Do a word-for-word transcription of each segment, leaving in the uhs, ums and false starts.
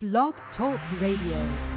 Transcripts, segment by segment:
Blog Talk Radio.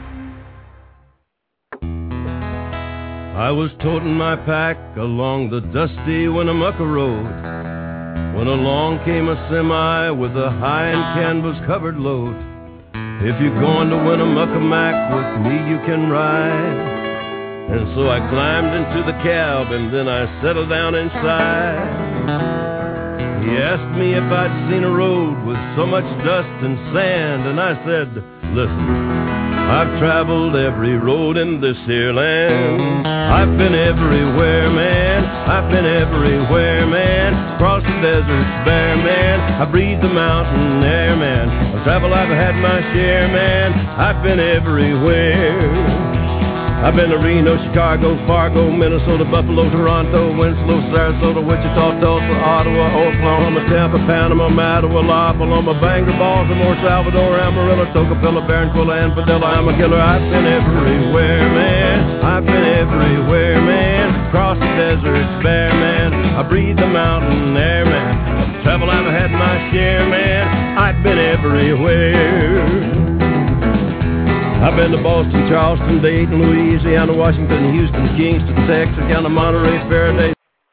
I was toting my pack along the dusty Winnemucca Road when along came a semi with a high and canvas-covered load. If you're going to Winnemucca Mac, with me you can ride. And so I climbed into the cab and then I settled down inside. He asked me if I'd seen a road with so much dust and sand, and I said, listen, I've traveled every road in this here land. I've been everywhere, man. I've been everywhere, man. Across the deserts bare, man. I breathe the mountain air, man. Of travel I've had my share, man. I've been everywhere. I've been to Reno, Chicago, Fargo, Minnesota, Buffalo, Toronto, Winslow, Sarasota, Wichita, Tulsa, Ottawa, Oklahoma, Tampa, Panama, Mattawa, La Paloma, Bangor, Baltimore, Salvador, Amarillo, Tocopilla, Barranquilla, and Padilla. I'm a killer. I've been everywhere, man. I've been everywhere, man. Across the deserts bare, man. I breathe the mountain air, man. Of travel I've had my share, man. I've been everywhere. I've been to Boston, Charleston, Dayton, Louisiana, Washington, Houston, Kingston, Texas, down to Monterey, Faraday.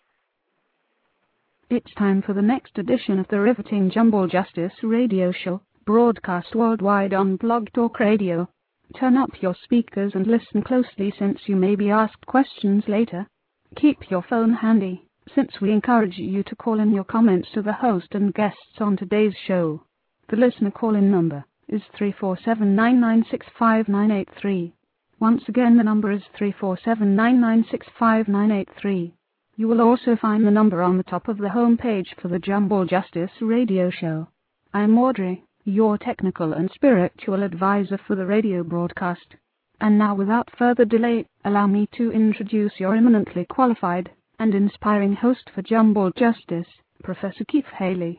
It's time for the next edition of the riveting Jumble Justice radio show, broadcast worldwide on Blog Talk Radio. Turn up your speakers and listen closely, since you may be asked questions later. Keep your phone handy, since we encourage you to call in your comments to the host and guests on today's show. The listener call-in number is three four seven, nine nine six, five nine eight three. Once again, the number is three four seven, nine nine six, five nine eight three. You will also find the number on the top of the home page for the Jumble Justice radio show. I'm Audrey, your technical and spiritual advisor for the radio broadcast. And now, without further delay, allow me to introduce your eminently qualified and inspiring host for Jumble Justice, Professor Keith Haley.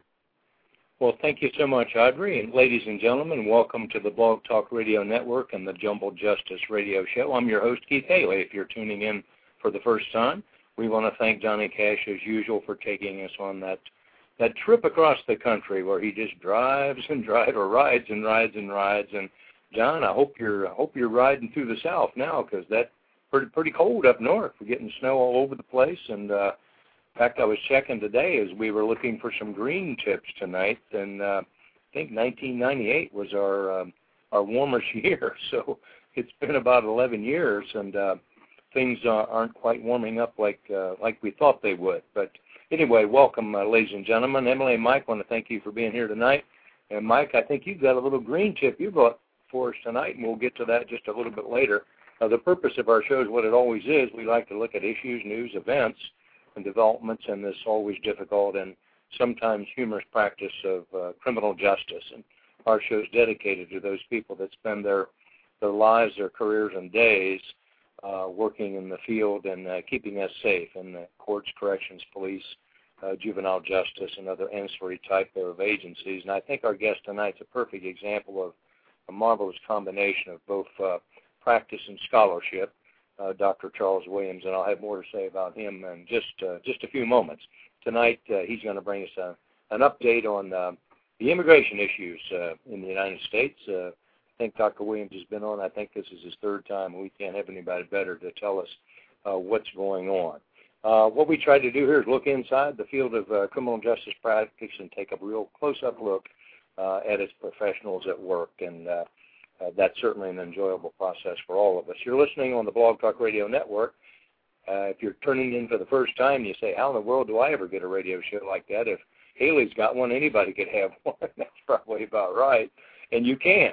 Well, thank you so much, Audrey. And ladies and gentlemen, welcome to the Blog Talk Radio Network and the Jumble Justice Radio Show. I'm your host, Keith Haley. If you're tuning in for the first time, we want to thank Johnny Cash, as usual, for taking us on that that trip across the country where he just drives and drives, or rides and rides and rides. And John, I hope you're I hope you're riding through the South now, because that's pretty pretty cold up north. We're getting snow all over the place, and uh, in fact, I was checking today as we were looking for some green tips tonight, and uh, I think nineteen ninety-eight was our um, our warmest year. So it's been about eleven years, and uh, things uh, aren't quite warming up like uh, like we thought they would. But anyway, welcome, uh, ladies and gentlemen. Emily and Mike, want to thank you for being here tonight. And Mike, I think you've got a little green tip you brought for us tonight, and we'll get to that just a little bit later. Uh, the purpose of our show is what it always is. We like to look at issues, news, events, and developments in this always difficult and sometimes humorous practice of uh, criminal justice. And our show is dedicated to those people that spend their their lives, their careers, and days uh, working in the field and uh, keeping us safe in the courts, corrections, police, uh, juvenile justice, and other ancillary type of agencies. And I think our guest tonight is a perfect example of a marvelous combination of both uh, practice and scholarship. Uh, Doctor Charles Williams, and I'll have more to say about him in just uh, just a few moments. Tonight, uh, he's going to bring us a, an update on uh, the immigration issues uh, in the United States. Uh, I think Doctor Williams has been on. I think this is his third time. We can't have anybody better to tell us uh, what's going on. Uh, what we try to do here is look inside the field of uh, criminal justice practice and take a real close-up look uh, at its professionals at work. And uh, Uh, that's certainly an enjoyable process for all of us. You're listening on the Blog Talk Radio Network. Uh, if you're turning in for the first time, you say, how in the world do I ever get a radio show like that? If Haley's got one, anybody could have one. That's probably about right. And you can.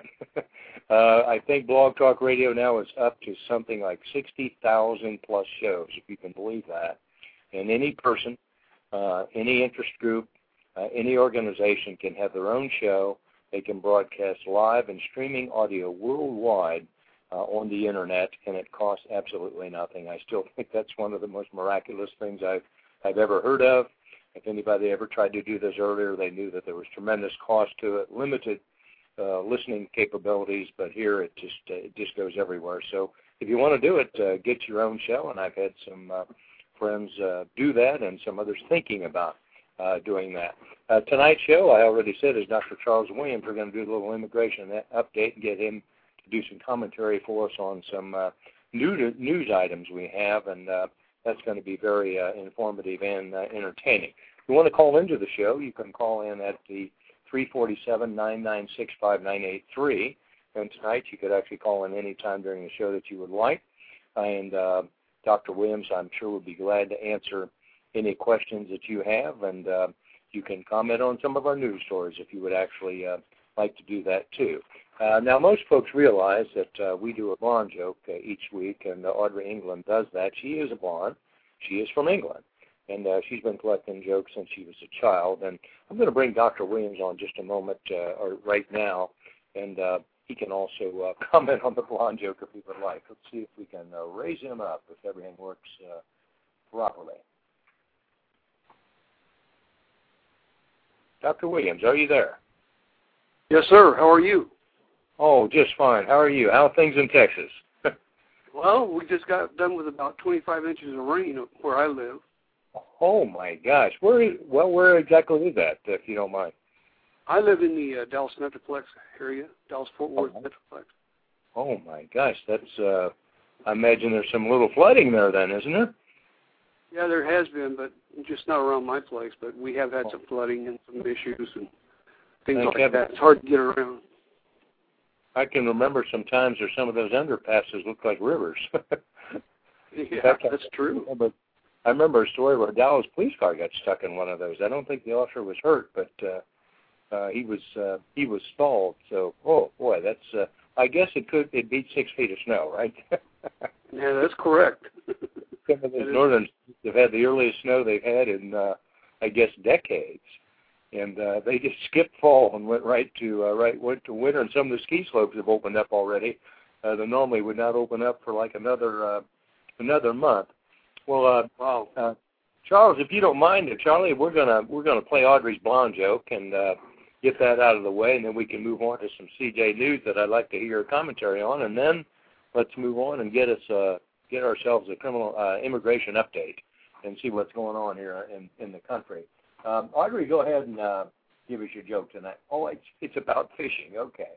uh, I think Blog Talk Radio now is up to something like sixty thousand plus shows, if you can believe that. And any person, uh, any interest group, uh, any organization can have their own show. They can broadcast live and streaming audio worldwide uh, on the Internet, and it costs absolutely nothing. I still think that's one of the most miraculous things I've, I've ever heard of. If anybody ever tried to do this earlier, they knew that there was tremendous cost to it, limited uh, listening capabilities, but here it just uh, it just goes everywhere. So if you want to do it, uh, get your own show, and I've had some uh, friends uh, do that and some others thinking about uh, doing that. Uh, tonight's show, I already said, is Doctor Charles Williams. We're going to do a little immigration update and get him to do some commentary for us on some uh, new news items we have, and uh, that's going to be very uh, informative and uh, entertaining. If you want to call into the show, you can call in at the three four seven, nine nine six, five nine eight three, and tonight you could actually call in any time during the show that you would like, and uh, Doctor Williams, I'm sure, would be glad to answer any questions that you have, and uh, you can comment on some of our news stories if you would actually uh, like to do that too. Uh, now, most folks realize that uh, we do a blonde joke uh, each week, and uh, Audrey England does that. She is a blonde. She is from England, and uh, she's been collecting jokes since she was a child. And I'm going to bring Doctor Williams on just a moment, uh, or right now, and uh, he can also uh, comment on the blonde joke if he would like. Let's see if we can uh, raise him up if everything works uh, properly. Doctor Williams, are you there? Yes, sir. How are you? Oh, just fine. How are you? How are things in Texas? Well, we just got done with about twenty-five inches of rain where I live. Oh, my gosh. Where is, well, where exactly is that, if you don't mind? I live in the uh, Dallas Metroplex area, Dallas-Fort Worth oh. Metroplex. Oh, my gosh. That's, uh, I imagine there's some little flooding there then, isn't there? Yeah, there has been, but just not around my place. But we have had some flooding and some issues and things Thank like heaven. that. It's hard to get around. I can remember sometimes there's some of those underpasses look like rivers. Yeah, fact, that's true. I remember, I remember a story where a Dallas police car got stuck in one of those. I don't think the officer was hurt, but uh, uh, he was uh, he was stalled. So, oh boy, that's. Uh, I guess it could it beat six feet of snow, right? Yeah, that's correct. Some of those northern have had the earliest snow they've had in, uh, I guess, decades, and uh, they just skipped fall and went right to uh, right went to winter. And some of the ski slopes have opened up already. Uh, that normally would not open up for like another uh, another month. Well, uh, wow, uh, Charles, if you don't mind, Charlie, we're gonna we're gonna play Audrey's blonde joke and uh, get that out of the way, and then we can move on to some C J News that I'd like to hear a commentary on, and then let's move on and get us uh, get ourselves a criminal uh, immigration update and see what's going on here in, in the country. Um, Audrey, go ahead and uh, give us your joke tonight. Oh, it's it's about fishing. Okay.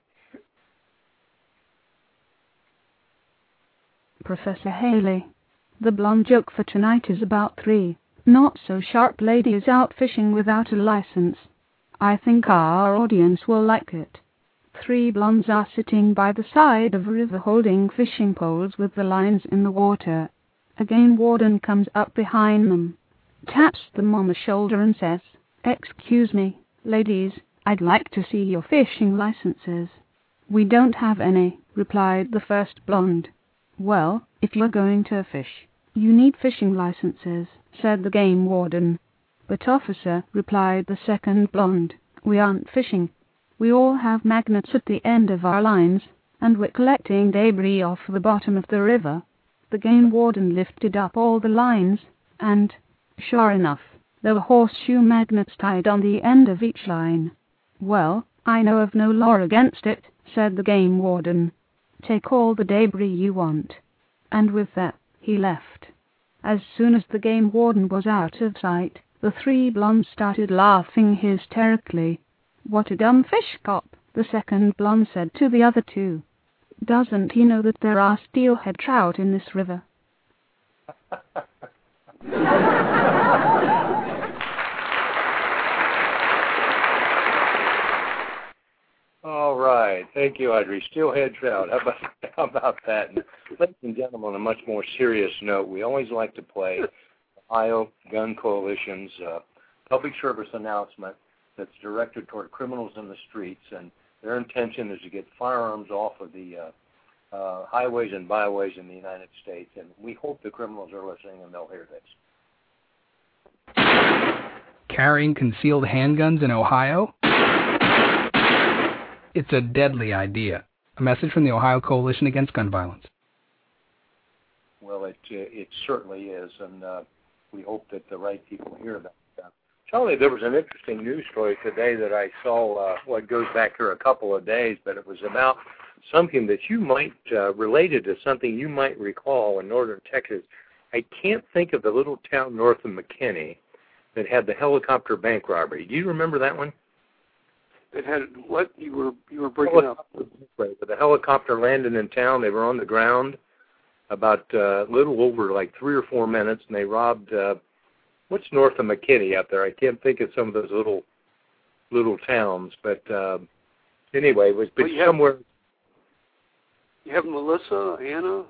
Professor Haley, the blonde joke for tonight is about three not-so-sharp ladies out fishing without a license. I think our audience will like it. Three blondes are sitting by the side of a river holding fishing poles with the lines in the water. A game warden comes up behind them, taps them on the shoulder and says, "Excuse me, ladies, I'd like to see your fishing licenses." "We don't have any," replied the first blonde. "Well, if you're going to fish, you need fishing licenses," said the game warden. "But officer," replied the second blonde, "we aren't fishing. We all have magnets at the end of our lines, and we're collecting debris off the bottom of the river." The game warden lifted up all the lines, and, sure enough, there were horseshoe magnets tied on the end of each line. "Well, I know of no law against it," said the game warden. "Take all the debris you want." And with that, he left. As soon as the game warden was out of sight, the three blondes started laughing hysterically. "What a dumb fish cop," the second blonde said to the other two. "Doesn't he know that there are steelhead trout in this river?" All right. Thank you, Audrey. Steelhead trout. How about, how about that? And ladies and gentlemen, on a much more serious note, we always like to play Ohio Gun Coalition's uh, public service announcement that's directed toward criminals in the streets, and their intention is to get firearms off of the uh, uh, highways and byways in the United States, and we hope the criminals are listening and they'll hear this. Carrying concealed handguns in Ohio? It's a deadly idea. A message from the Ohio Coalition Against Gun Violence. Well, it uh, it certainly is, and uh, we hope that the right people hear about that. Charlie, there was an interesting news story today that I saw, uh, well, it goes back here a couple of days, but it was about something that you might, uh, related to something you might recall in northern Texas. I can't think of the little town north of McKinney, that had the helicopter bank robbery. Do you remember that one? It had what? You were you were breaking up. The helicopter landed in town. They were on the ground about a uh, little over like three or four minutes, and they robbed uh, what's north of McKinney out there. I can't think of some of those little little towns, but uh, anyway, it was well, you somewhere. Have, you have Melissa, Anna.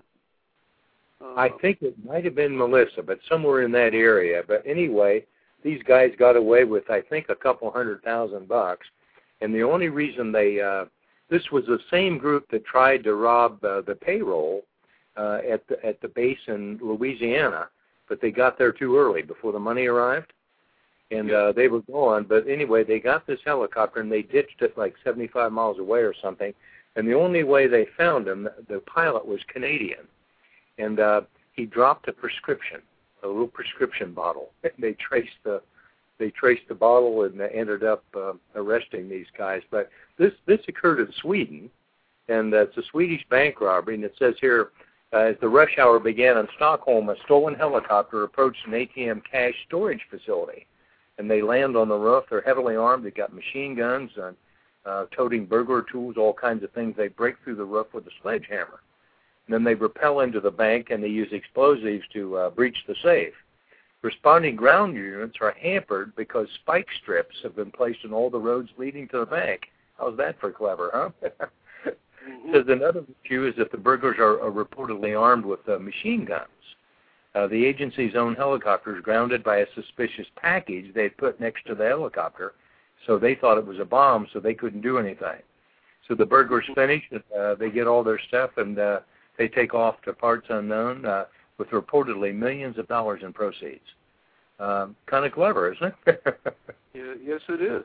Uh, I think it might have been Melissa, but somewhere in that area. But anyway, these guys got away with, I think, a couple hundred thousand bucks. And the only reason they, uh, this was the same group that tried to rob uh, the payroll uh, at the at the base in Louisiana, but they got there too early before the money arrived, and uh, they were gone. But anyway, they got this helicopter and they ditched it like seventy-five miles away or something. And the only way they found him, the pilot was Canadian, and uh, he dropped a prescription, a little prescription bottle. They traced the They traced the bottle and ended up uh, arresting these guys. But this this occurred in Sweden, and uh, it's a Swedish bank robbery. And it says here, uh, as the rush hour began in Stockholm, a stolen helicopter approached an A T M cash storage facility. And they land on the roof. They're heavily armed. They've got machine guns and uh, toting burglar tools, all kinds of things. They break through the roof with a sledgehammer. And then they rappel into the bank, and they use explosives to uh, breach the safe. Responding ground units are hampered because spike strips have been placed on all the roads leading to the bank. How's that for clever, huh? mm-hmm. Says another issue is that the burglars are, are reportedly armed with uh, machine guns. Uh, the agency's own helicopters grounded by a suspicious package they had put next to the helicopter, so they thought it was a bomb, so they couldn't do anything. So the burglars finish, uh, they get all their stuff, and uh, they take off to parts unknown, uh, with reportedly millions of dollars in proceeds. Um, kind of clever, isn't it? yeah, yes, it is.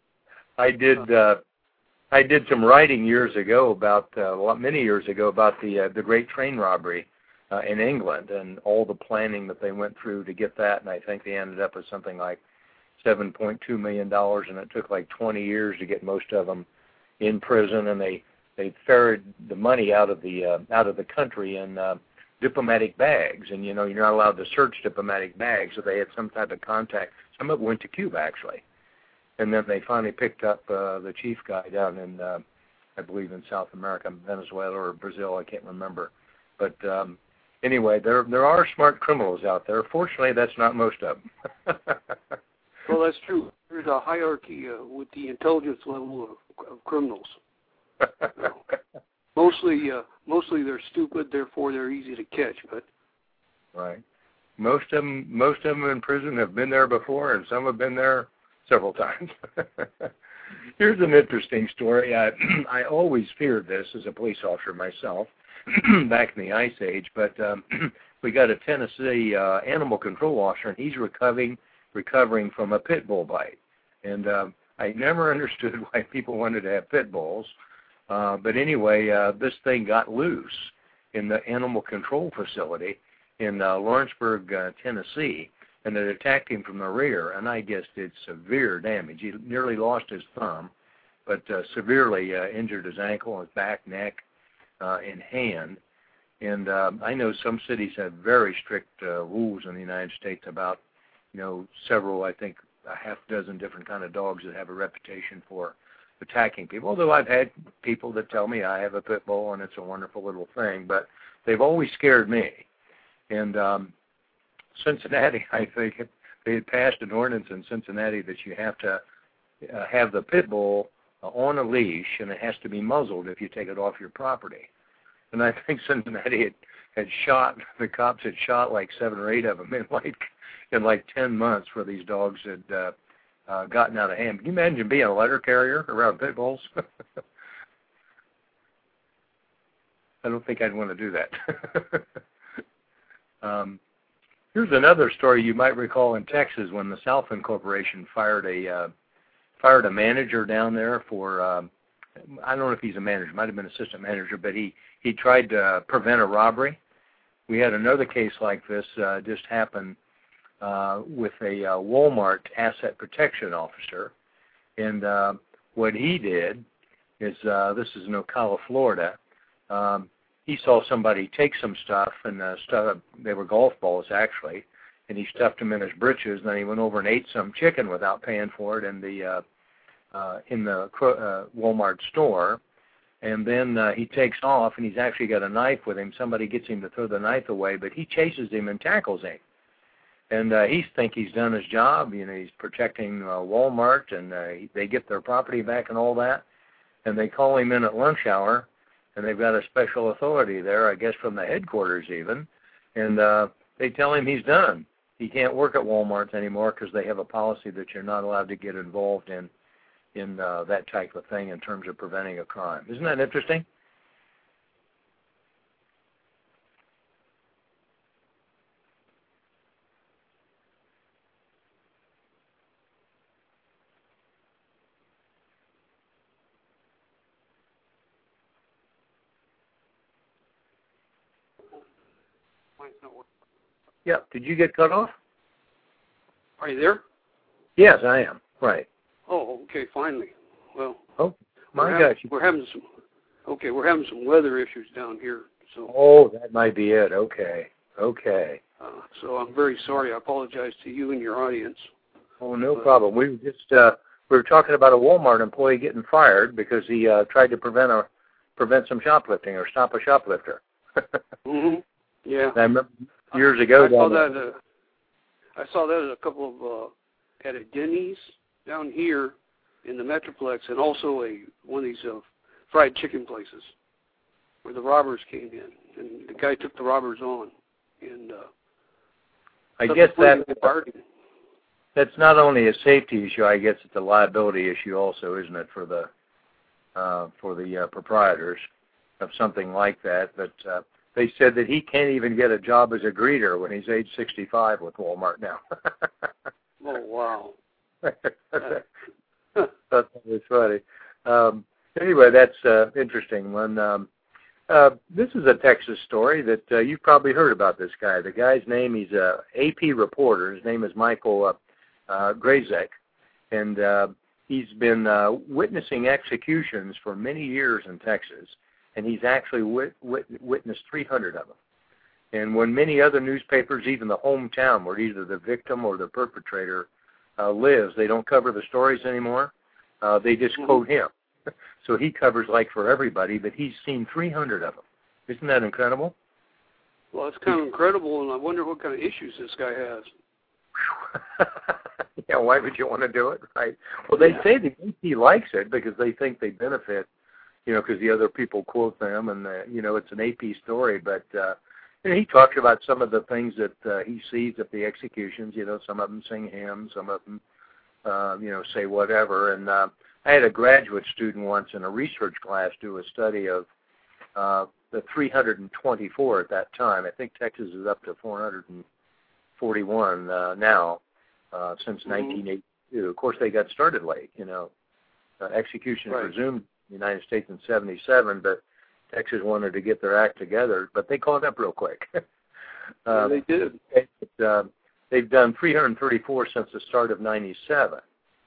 I did. Uh, I did some writing years ago about, uh, many years ago, about the uh, the Great Train Robbery uh, in England and all the planning that they went through to get that. And I think they ended up with something like seven point two million dollars, and it took like twenty years to get most of them in prison. And they they ferried the money out of the uh, out of the country and. Uh, diplomatic bags, and you know you're not allowed to search diplomatic bags, so they had some type of contact. Some of it went to Cuba actually, and then they finally picked up uh, the chief guy down in, uh, I believe in South America, Venezuela or Brazil, I can't remember. But um, anyway, there there are smart criminals out there. Fortunately, that's not most of them. Well, that's true. There's a hierarchy uh, with the intelligence level of, of criminals. You know. Mostly, uh, mostly they're stupid, therefore they're easy to catch. But right, most of them, most of them in prison have been there before, and some have been there several times. Here's an interesting story. I I always feared this as a police officer myself, back in the Ice Age. But um, we got a Tennessee uh, animal control officer, and he's recovering recovering from a pit bull bite. And um, I never understood why people wanted to have pit bulls. Uh, but anyway, uh, this thing got loose in the animal control facility in uh, Lawrenceburg, uh, Tennessee, and it attacked him from the rear, and I guess did severe damage. He nearly lost his thumb, but uh, severely uh, injured his ankle, his back, neck, uh, and hand. And uh, I know some cities have very strict uh, rules in the United States about, you know, several, I think, a half dozen different kind of dogs that have a reputation for attacking people, although I've had people that tell me I have a pit bull and it's a wonderful little thing, but they've always scared me. And um, Cincinnati, I think, they had passed an ordinance in Cincinnati that you have to uh, have the pit bull uh, on a leash, and it has to be muzzled if you take it off your property. And I think Cincinnati had, had shot, the cops had shot like seven or eight of them in like, in like ten months where these dogs had uh, Uh, gotten out of hand. Can you imagine being a letter carrier around pit bulls? I don't think I'd want to do that. um, here's another story you might recall in Texas when the Southland Corporation fired a uh, fired a manager down there for um, I don't know if he's a manager, might have been assistant manager, but he he tried to uh, prevent a robbery. We had another case like this uh, just happen. Uh, with a uh, Walmart asset protection officer, and uh, what he did is, uh, this is in Ocala, Florida, um, he saw somebody take some stuff, and uh, stuff, they were golf balls actually, and he stuffed them in his britches. And then he went over and ate some chicken without paying for it in the uh, uh, in the uh, Walmart store. And then uh, he takes off, and he's actually got a knife with him. Somebody gets him to throw the knife away, but he chases him and tackles him. And uh, he thinks he's done his job. You know, he's protecting uh, Walmart, and uh, they get their property back and all that. And they call him in at lunch hour, and they've got a special authority there, I guess from the headquarters even. And uh, they tell him he's done. He can't work at Walmart anymore because they have a policy that you're not allowed to get involved in in uh, that type of thing in terms of preventing a crime. Isn't that interesting? Yeah. Did you get cut off? Are you there? Yes, I am. Right. Oh, okay. Finally. Well. Oh, my we're gosh. Having, we're having some. Okay, we're having some weather issues down here. So. Oh, that might be it. Okay. Okay. Uh, so I'm very sorry. I apologize to you and your audience. Oh, no but, problem. We were just uh, we were talking about a Walmart employee getting fired because he uh, tried to prevent a prevent some shoplifting or stop a shoplifter. mm-hmm. Yeah. I remember years ago. I saw that. Uh, I saw that at a couple of uh, at a Denny's down here in the Metroplex, and also a one of these uh, fried chicken places where the robbers came in, and the guy took the robbers on. And uh, I guess that party. that's not only a safety issue. I guess it's a liability issue also, isn't it, for the uh, for the uh, proprietors of something like that? But uh, they said that he can't even get a job as a greeter when he's age sixty-five with Walmart now. Oh, wow. That's really funny. Um, anyway, that's uh, interesting. When um, uh, this is a Texas story that uh, you've probably heard about this guy. The guy's name, he's a A P reporter. His name is Michael uh, uh, Grazek, and uh, he's been uh, witnessing executions for many years in Texas, and he's actually wit- wit- witnessed three hundred of them. And when many other newspapers, even the hometown where either the victim or the perpetrator uh, lives, they don't cover the stories anymore. Uh, they just mm-hmm. quote him. So he covers like for everybody, but he's seen three hundred of them. Isn't that incredible? Well, it's kind of incredible, and I wonder what kind of issues this guy has. Yeah, why would you want to do it, right? Well, they yeah. say the A P likes it because they think they benefit, you know, because the other people quote them, and, uh, you know, it's an A P story, but uh, you know, he talks about some of the things that uh, he sees at the executions. You know, some of them sing hymns, some of them, uh, you know, say whatever. And uh, I had a graduate student once in a research class do a study of uh, the three hundred twenty-four at that time. I think Texas is up to four hundred forty-one uh, now uh, since mm-hmm. nineteen eighty-two. Of course, they got started late. You know, uh, executions right. resumed in the United States in seventy-seven, but Texas wanted to get their act together, but they caught up real quick. uh, yeah, they did. It, uh, they've done three hundred thirty-four since the start of ninety-seven,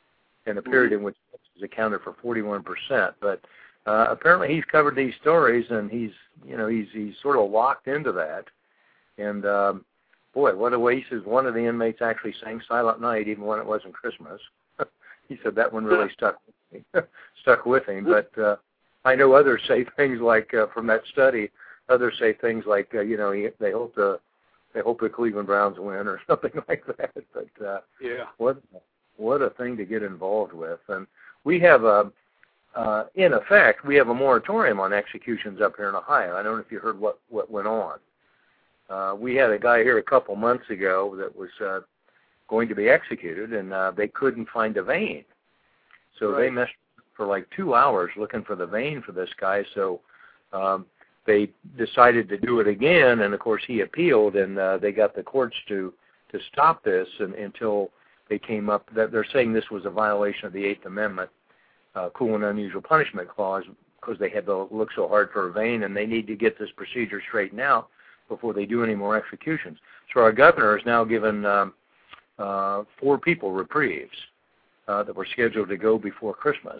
in a period mm-hmm. in which Texas accounted for forty-one percent. But uh, apparently he's covered these stories, and he's, you know, he's he's sort of locked into that. And um, boy, what a way! He says one of the inmates actually sang "Silent Night" even when it wasn't Christmas. He said that one really stuck with me, stuck with him. But uh, I know others say things like, uh, from that study, others say things like, uh, you know, he, they hope the they hope the Cleveland Browns win or something like that. But uh, yeah, what what a thing to get involved with. And we have a, uh, in effect, we have a moratorium on executions up here in Ohio. I don't know if you heard what what went on. Uh, we had a guy here a couple months ago that was uh, going to be executed, and uh, they couldn't find a vein. So right. they messed for like two hours looking for the vein for this guy. So um, they decided to do it again, and of course he appealed, and uh, they got the courts to to stop this and, until they came up that they're saying this was a violation of the Eighth Amendment, uh, cruel and unusual punishment clause, because they had to look so hard for a vein, and they need to get this procedure straightened out before they do any more executions. So our governor has now given um, uh, four people reprieves uh, that were scheduled to go before Christmas.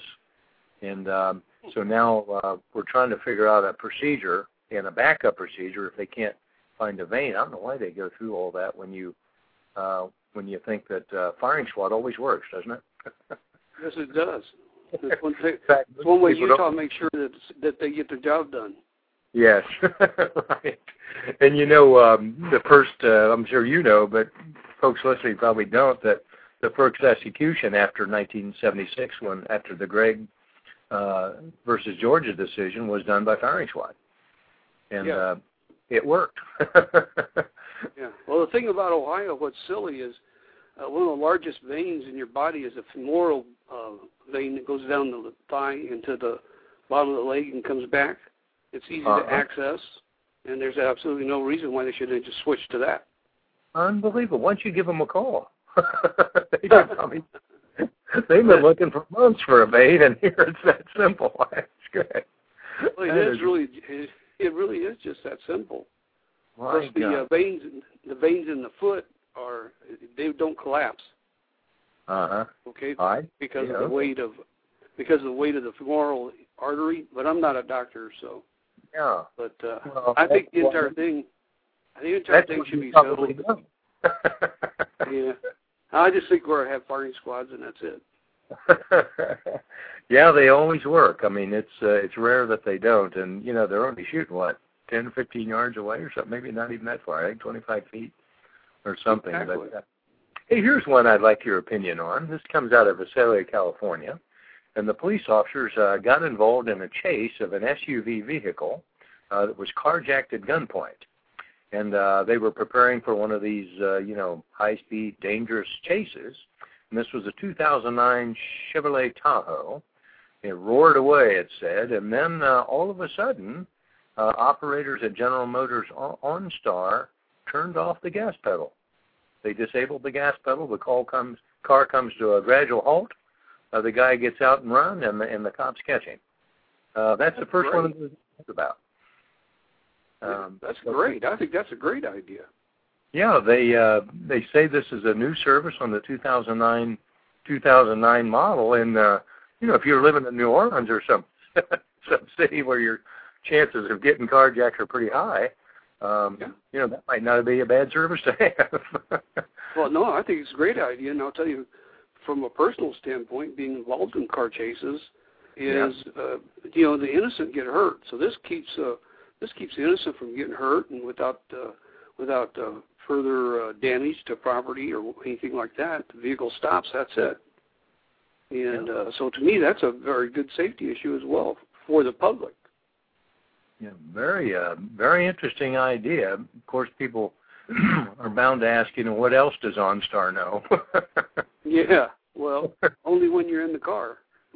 And um, so now uh, we're trying to figure out a procedure and a backup procedure if they can't find a vein. I don't know why they go through all that when you uh, when you think that uh, firing squad always works, doesn't it? Yes, it does. It's one, thing, fact, it's one way Utah don't... makes sure that that they get their job done. Yes, right. And you know, um, the first, uh, I'm sure you know, but folks listening probably don't, that the first execution after nineteen seventy-six, when after the Gregg uh, versus Georgia decision, was done by firing squad. And yeah. uh, it worked. Yeah. Well, the thing about Ohio, what's silly is uh, one of the largest veins in your body is a femoral uh, vein that goes down the thigh into the bottom of the leg and comes back. It's easy uh-huh. to access, and there's absolutely no reason why they should have just switched to that. Unbelievable. Why don't you give them a call? they probably, they've been looking for months for a vein, and here it's that simple. That's good. Well, it is, is really, it, it really is just that simple. Plus, the uh, veins, the veins in the foot are they don't collapse. Uh huh. Okay. Right. Because yeah. of the weight of because of the weight of the femoral artery. But I'm not a doctor, so. Yeah. But uh, well, I think the entire well, thing, I think the entire thing should be settled. Yeah. I just think we're have firing squads, and that's it. Yeah, they always work. I mean, it's uh, it's rare that they don't, and you know they're only shooting what ten, fifteen yards away or something. Maybe not even that far. I think twenty-five feet or something. Exactly. But uh, hey, here's one I'd like your opinion on. This comes out of Visalia, California, and the police officers uh, got involved in a chase of an S U V vehicle uh, that was carjacked at gunpoint. And uh, they were preparing for one of these, uh, you know, high-speed, dangerous chases. And this was a two thousand nine Chevrolet Tahoe. It roared away, it said. And then uh, all of a sudden, uh, operators at General Motors OnStar turned off the gas pedal. They disabled the gas pedal. The call comes, car comes to a gradual halt. Uh, the guy gets out and runs, and the, and the cops catch him. Uh, that's, that's the first great. one to think about. Um, that's great. I think that's a great idea. Yeah, they uh, they say this is a new service on the two thousand nine model, and uh, you know if you're living in New Orleans or some some city where your chances of getting carjacked are pretty high, um, yeah. you know that might not be a bad service to have. Well, no, I think it's a great idea, and I'll tell you, from a personal standpoint, being involved in car chases is yeah. uh, you know the innocent get hurt, so this keeps. Uh, This keeps the innocent from getting hurt and without uh, without uh, further uh, damage to property or anything like that. The vehicle stops. That's it. And yeah. uh, so, to me, that's a very good safety issue as well for the public. Yeah, very, uh, very interesting idea. Of course, people are bound to ask, you know, what else does OnStar know? Yeah, well, only when you're in the car.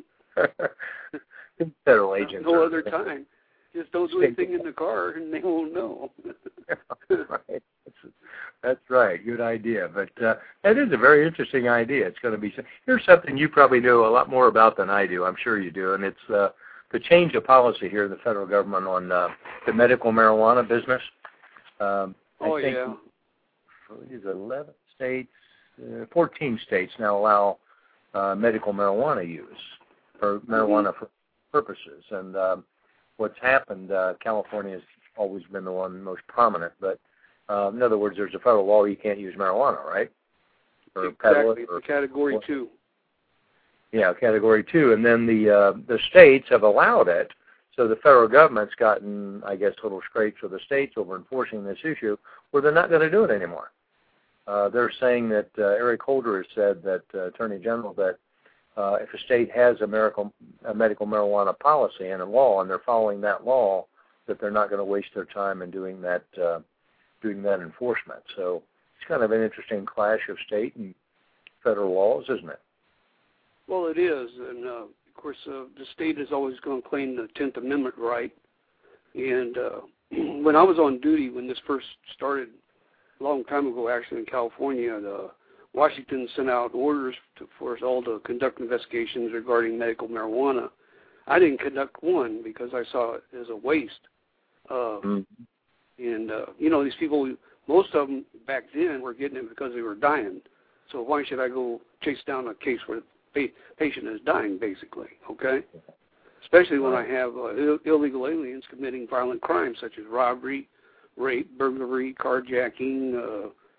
Federal agents. No other time. Just don't do anything in the car, and they won't know. Right. That's, that's right. Good idea. But uh, that is a very interesting idea. It's going to be here's something you probably know a lot more about than I do. I'm sure you do, and it's uh, the change of policy here in the federal government on uh, the medical marijuana business. Um, oh I think yeah. These eleven states, uh, fourteen states now allow uh, medical marijuana use for marijuana mm-hmm. purposes, and um, what's happened, uh, California has always been the one most prominent, but uh, in other words, there's a federal law you can't use marijuana, right? Or exactly, or, category two. Yeah, category two, and then the uh, the states have allowed it, so the federal government's gotten, I guess, little scrapes with the states over enforcing this issue, where they're not going to do it anymore. Uh, they're saying that uh, Eric Holder has said, that uh, Attorney General, that Uh, if a state has a medical, a medical marijuana policy and a law, and they're following that law, that they're not going to waste their time in doing that, uh, doing that enforcement. So it's kind of an interesting clash of state and federal laws, isn't it? Well, it is, and uh, of course, uh, the state is always going to claim the Tenth Amendment right. And uh, when I was on duty, when this first started, a long time ago, actually in California, the Washington sent out orders to, for us all to conduct investigations regarding medical marijuana. I didn't conduct one because I saw it as a waste. Uh, mm-hmm. And, uh, you know, these people, most of them back then were getting it because they were dying. So why should I go chase down a case where the patient is dying, basically, okay? Especially when I have uh, Ill- illegal aliens committing violent crimes such as robbery, rape, burglary, carjacking, uh,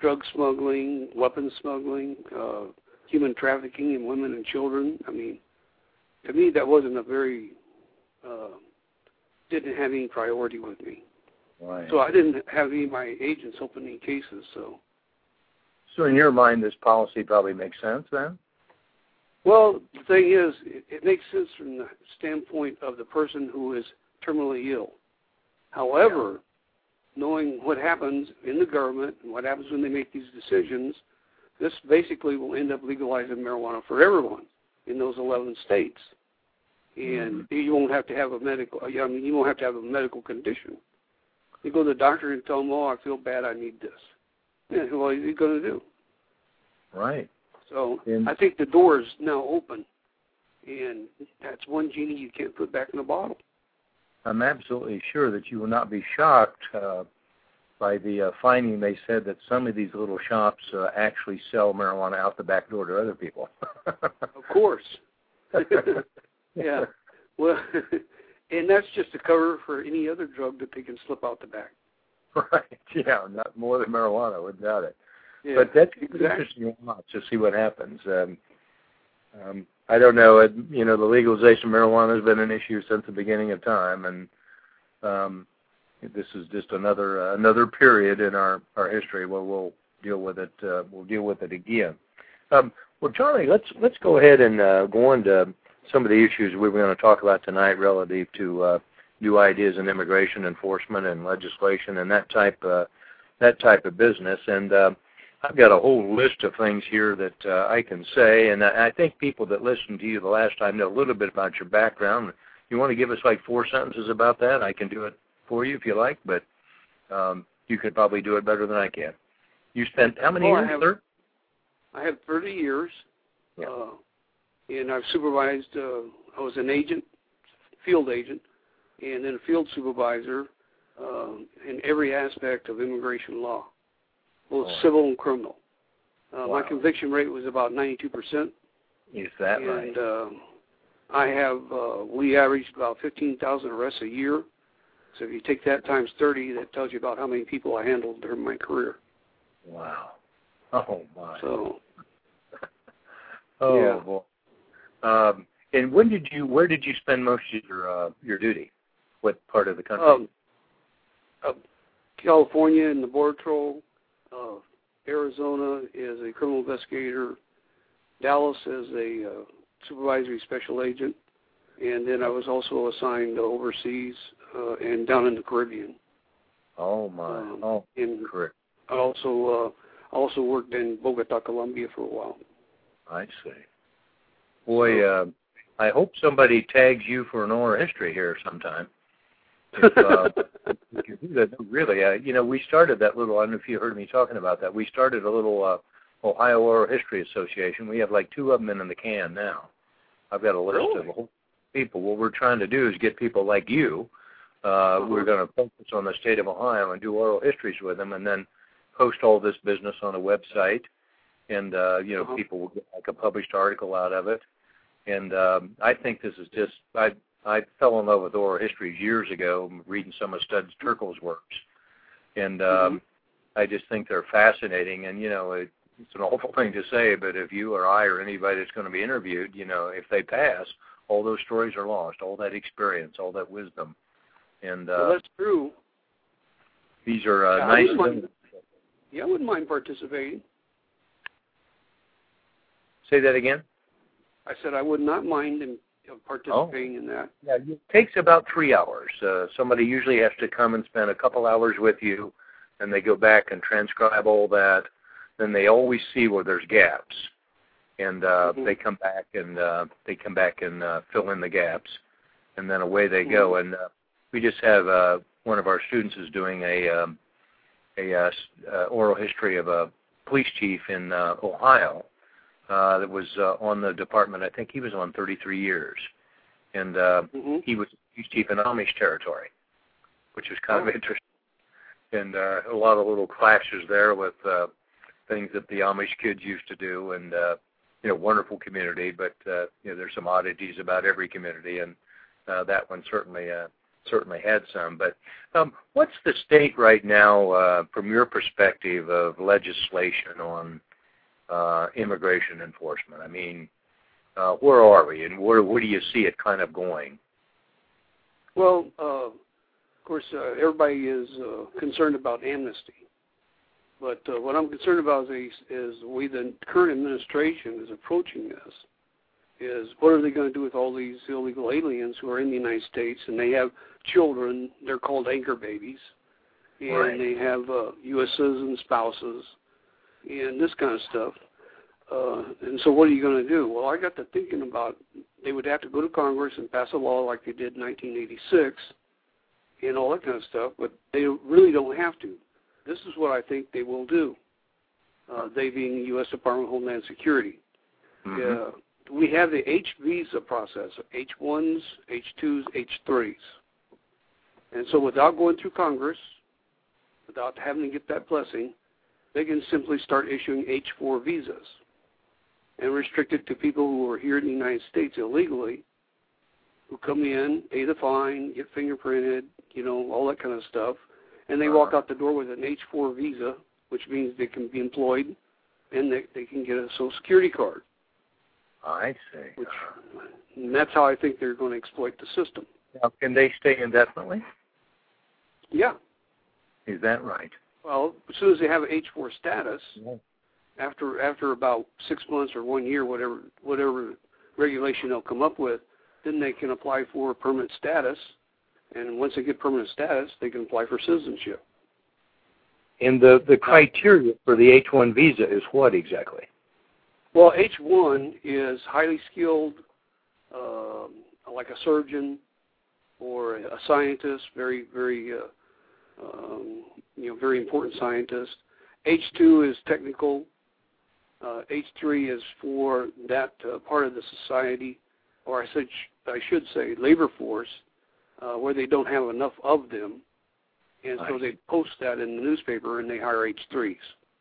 drug smuggling, weapons smuggling, uh, human trafficking in women and children. I mean, to me, that wasn't a very, uh, didn't have any priority with me. Right. So I didn't have any of my agents opening cases. So, so in your mind, this policy probably makes sense then? well, the thing is, it, it makes sense from the standpoint of the person who is terminally ill. However, yeah. knowing what happens in the government and what happens when they make these decisions, this basically will end up legalizing marijuana for everyone in those eleven states. And mm-hmm. you won't have to have a medical, I mean, you won't have to have a medical condition. You go to the doctor and tell them, oh, I feel bad, I need this. Yeah, what are you going to do? Right. So and I think the door is now open, and that's one genie you can't put back in the bottle. I'm absolutely sure that you will not be shocked uh, by the uh, finding they said that some of these little shops uh, actually sell marijuana out the back door to other people. Of course. Yeah. Well, and that's just a cover for any other drug that they can slip out the back. Right. Yeah, not more than marijuana, without doubt it. Yeah, but that's exactly. interesting to see what happens. Um, um, I don't know. It, you know, the legalization of marijuana has been an issue since the beginning of time, and um, this is just another uh, another period in our, our history where we'll deal with it. Uh, we'll deal with it again. Um, well, Charlie, let's let's go ahead and uh, go on to some of the issues we were going to talk about tonight relative to uh, new ideas in immigration enforcement and legislation and that type uh, that type of business. And uh, I've got a whole list of things here that uh, I can say, and I think people that listened to you the last time know a little bit about your background. You want to give us like four sentences about that? I can do it for you if you like, but um, you could probably do it better than I can. You spent how many well, years? I have, thirty? I have thirty years, yeah. uh, and I've supervised, uh, I was an agent, field agent, and then a field supervisor uh, in every aspect of immigration law, both oh. civil and criminal. Uh, wow. My conviction rate was about ninety-two percent. Is that and, right? And uh, I have, uh, we averaged about fifteen thousand arrests a year. So if you take that times thirty, that tells you about how many people I handled during my career. Wow. Oh, my. So, oh, yeah. boy. Um, and when did you, where did you spend most of your uh, your duty? What part of the country? Um, uh, California in the Border Patrol, uh, Arizona as a criminal investigator, Dallas as a uh, supervisory special agent, and then I was also assigned overseas uh, and down in the Caribbean. Oh, my. Um, oh, in, correct. I also, uh, also worked in Bogota, Colombia for a while. I see. Boy, uh, I hope somebody tags you for an oral history here sometime. If, uh, if you do that, really, uh, you know, we started that little, I don't know if you heard me talking about that, we started a little uh, Ohio Oral History Association. We have like two of them in the can now. I've got a list really? of a whole people. What we're trying to do is get people like you. Uh, uh-huh. We're going to focus on the state of Ohio and do oral histories with them and then post all this business on a website. And, uh, you know, uh-huh. people will get like a published article out of it. And um, I think this is just, I I fell in love with oral histories years ago, reading some of Studs Terkel's works. And um, mm-hmm. I just think they're fascinating. And, you know, it, it's an awful thing to say, but if you or I or anybody that's going to be interviewed, you know, if they pass, all those stories are lost, all that experience, all that wisdom. And uh, well, that's true. These are uh, yeah, nice I things. Mind, yeah, I wouldn't mind participating. Say that again? I said I would not mind in, uh, participating oh. in that. Yeah, it takes about three hours. Uh, somebody usually has to come and spend a couple hours with you, and they go back and transcribe all that. Then they always see where there's gaps, and uh, mm-hmm. they come back and uh, they come back and uh, fill in the gaps, and then away they mm-hmm. go. And uh, we just have uh, one of our students is doing a um, a uh, uh, oral history of a police chief in uh, Ohio. Uh, that was uh, on the department. I think he was on thirty-three years, and uh, mm-hmm. he was police chief in Amish territory, which was kind oh. of interesting, and uh, a lot of little clashes there with uh, things that the Amish kids used to do, and uh, you know, wonderful community. But uh, you know, there's some oddities about every community, and uh, that one certainly uh, certainly had some. But um, what's the state right now, uh, from your perspective, of legislation on uh, immigration enforcement? I mean, uh, where are we, and where where do you see it kind of going? Well, uh, of course, uh, everybody is uh, concerned about amnesty. But uh, what I'm concerned about is, is the way the current administration is approaching this, is what are they going to do with all these illegal aliens who are in the United States, and they have children, they're called anchor babies, and right. they have uh, U S citizen spouses, and this kind of stuff. Uh, and so what are you going to do? Well, I got to thinking about they would have to go to Congress and pass a law like they did in nineteen eighty-six and all that kind of stuff, but they really don't have to. This is what I think they will do, uh, they being the U S Department of Homeland Security. Mm-hmm. Uh, we have the H visa process, H ones, H twos, H threes. And so without going through Congress, without having to get that blessing, they can simply start issuing H four visas and restrict it to people who are here in the United States illegally, who come in, pay the fine, get fingerprinted, you know, all that kind of stuff, and they uh-huh. walk out the door with an H four visa, which means they can be employed and they, they can get a Social Security card. I see. Which, and that's how I think they're going to exploit the system. Now, can they stay indefinitely? Yeah. Is that right? Well, as soon as they have an H four status, yeah. after after about six months or one year, whatever whatever regulation they'll come up with, then they can apply for permanent status. And once they get permanent status, they can apply for citizenship. And the, the criteria for the H one visa is what exactly? Well, H one is highly skilled, uh, like a surgeon or a scientist, very, very, uh, um, you know, very important scientist. H two is technical. Uh, H three is for that uh, part of the society, or I should, I should say labor force, uh, where they don't have enough of them. And so they post that in the newspaper and they hire H threes.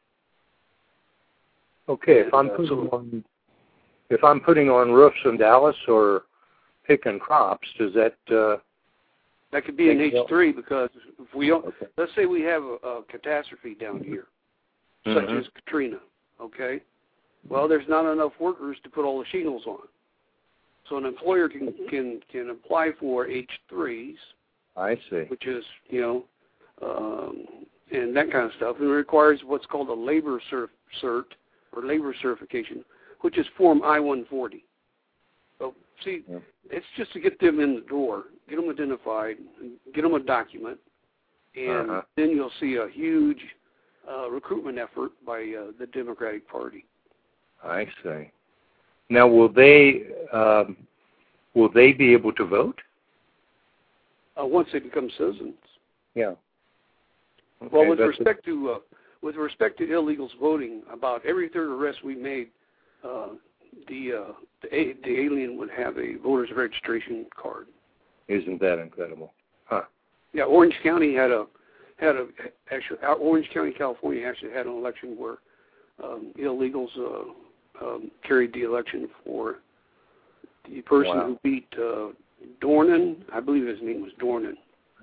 Okay, if I'm putting on, if I'm putting on roofs in Dallas or picking crops, does that uh, that could be an H three, because if we don't, okay. let's say we have a, a catastrophe down here, mm-hmm. such as Katrina. Okay, well, there's not enough workers to put all the shingles on, so an employer can can can apply for H threes. I see. Which is, you know, um, and that kind of stuff. And it requires what's called a labor cert, cert or labor certification, which is Form I one forty. So, see, yeah. it's just to get them in the door, get them identified, get them a document, and uh-huh. then you'll see a huge uh, recruitment effort by uh, the Democratic Party. I see. Now, will they um, will they be able to vote? Uh, once they become citizens. Yeah. Okay, well, with respect to uh, with respect to illegals voting, about every third arrest we made, uh, the, uh, the a- the alien would have a voter's registration card. Isn't that incredible? Huh. Yeah, Orange County had a had a actually Orange County, California, actually had an election where um, illegals uh, um, carried the election for the person wow. who beat uh, Dornan. I believe his name was Dornan.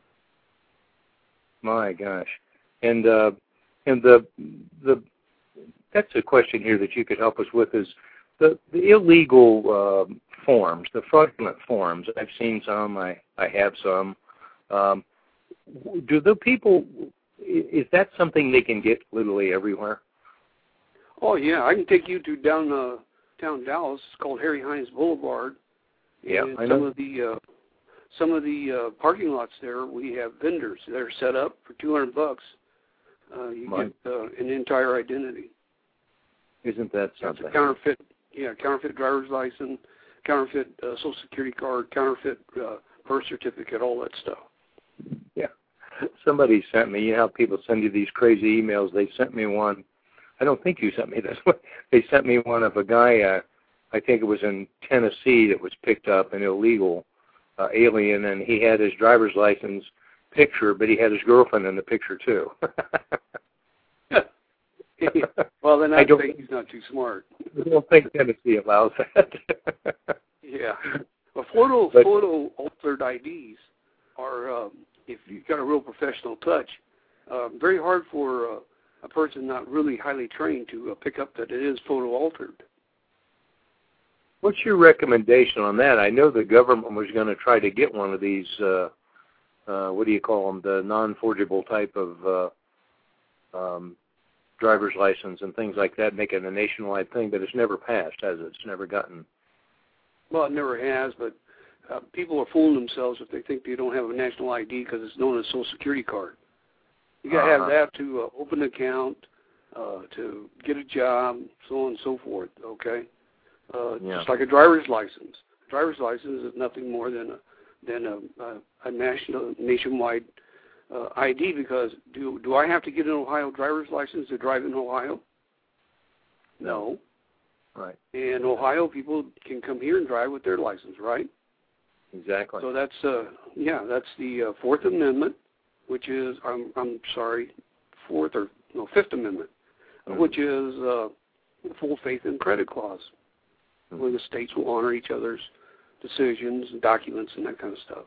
My gosh, and uh, and the the that's a question here that you could help us with is the the illegal um, forms, the fraudulent forms. I've seen some. I I have some. Um, do the people? Is that something they can get literally everywhere? Oh yeah, I can take you to down uh, down Dallas. It's called Harry Hines Boulevard. Yeah, and I know. Some of the uh, some of the uh, parking lots there, we have vendors that are set up for two hundred bucks. Uh, you My. get uh, an entire identity. Isn't that something? That's a counterfeit, yeah, counterfeit driver's license, counterfeit uh, Social Security card, counterfeit uh, birth certificate, all that stuff. Yeah. Somebody sent me, you know how people send you these crazy emails. They sent me one. I don't think you sent me this one. They sent me one of a guy, uh, I think it was in Tennessee, that was picked up, an illegal uh, alien, and he had his driver's license picture, but he had his girlfriend in the picture too. Well, then I I'd don't say he's not too smart. I don't think Tennessee allows that. Yeah. Well, photo, but, photo altered I Ds are, uh, if you've got a real professional touch, uh, very hard for uh, a person not really highly trained to uh, pick up that it is photo altered. What's your recommendation on that? I know the government was going to try to get one of these, uh, uh, what do you call them, the non-forgeable type of uh, um, driver's license and things like that, make it a nationwide thing, but it's never passed, has it? It's never gotten. Well, it never has, but uh, people are fooling themselves if they think they don't have a national I D because it's known as a Social Security card. You got to uh-huh. have that to uh, open an account, uh, to get a job, so on and so forth, okay? Uh, yeah. Just like a driver's license. A driver's license is nothing more than a, than a, a, a national, nationwide uh, I D because do, do I have to get an Ohio driver's license to drive in Ohio? No. Right. And Ohio people can come here and drive with their license, right? Exactly. So that's, uh, yeah, that's the uh, Fourth Amendment, which is, I'm, I'm sorry, Fourth or, no, Fifth Amendment, mm-hmm. which is uh, the full faith and credit clause, mm-hmm. where the states will honor each other's decisions and documents and that kind of stuff.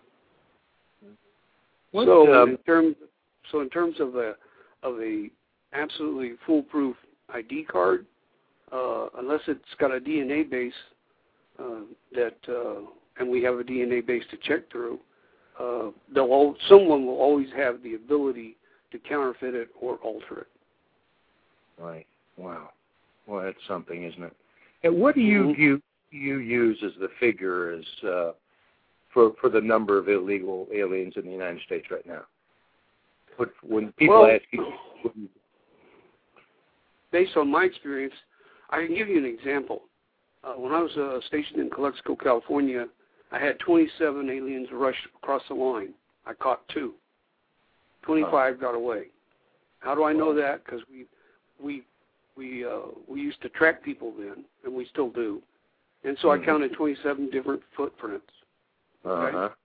What, so um, in terms, so in terms of a of a absolutely foolproof I D card, uh, unless it's got a D N A base uh, that, uh, and we have a D N A base to check through, uh, they'll all, someone will always have the ability to counterfeit it or alter it. Right. Wow. Well, that's something, isn't it? And what do you mm-hmm. you you use as the figure as uh, for for the number of illegal aliens in the United States right now? What, when people well, ask you, what you, based on my experience, I can give you an example. Uh, when I was uh, stationed in Calexico, California, I had twenty-seven aliens rush across the line. I caught two. twenty-five oh. got away. How do I know that? Because we we we uh, we used to track people then, and we still do. And so mm-hmm. I counted twenty-seven different footprints. Okay? Uh-huh.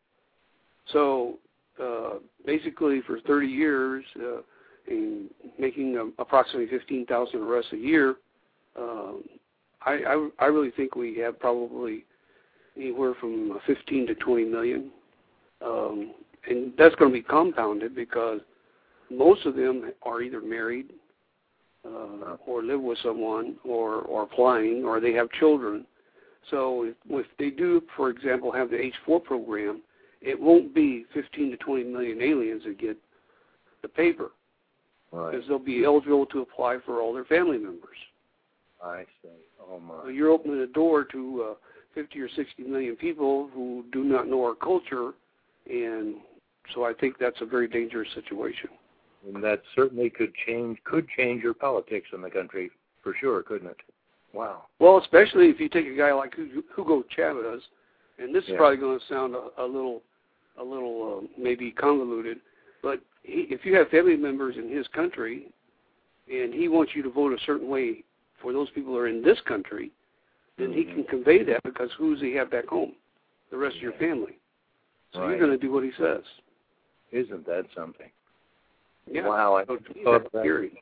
So uh, basically, for thirty years, uh, in making um, approximately fifteen thousand arrests a year, um, I, I I really think we have probably anywhere from fifteen to twenty million, um, and that's going to be compounded because most of them are either married uh, or live with someone or or applying or they have children. So if, if they do, for example, have the H four program, it won't be fifteen to twenty million aliens that get the paper, right. because they'll be eligible to apply for all their family members. I see. Oh my! So you're opening the door to uh, fifty or sixty million people who do not know our culture, and so I think that's a very dangerous situation. And that certainly could change could change your politics in the country for sure, couldn't it? Wow. Well, especially if you take a guy like Hugo Chavez, and this is yeah. probably going to sound a, a little, a little uh, maybe convoluted, but he, if you have family members in his country, and he wants you to vote a certain way for those people who are in this country, then mm-hmm. he can convey that because who does he have back home? The rest of your family. So right. you're going to do what he says. Isn't that something? Yeah. Wow. I so thought that's that, scary.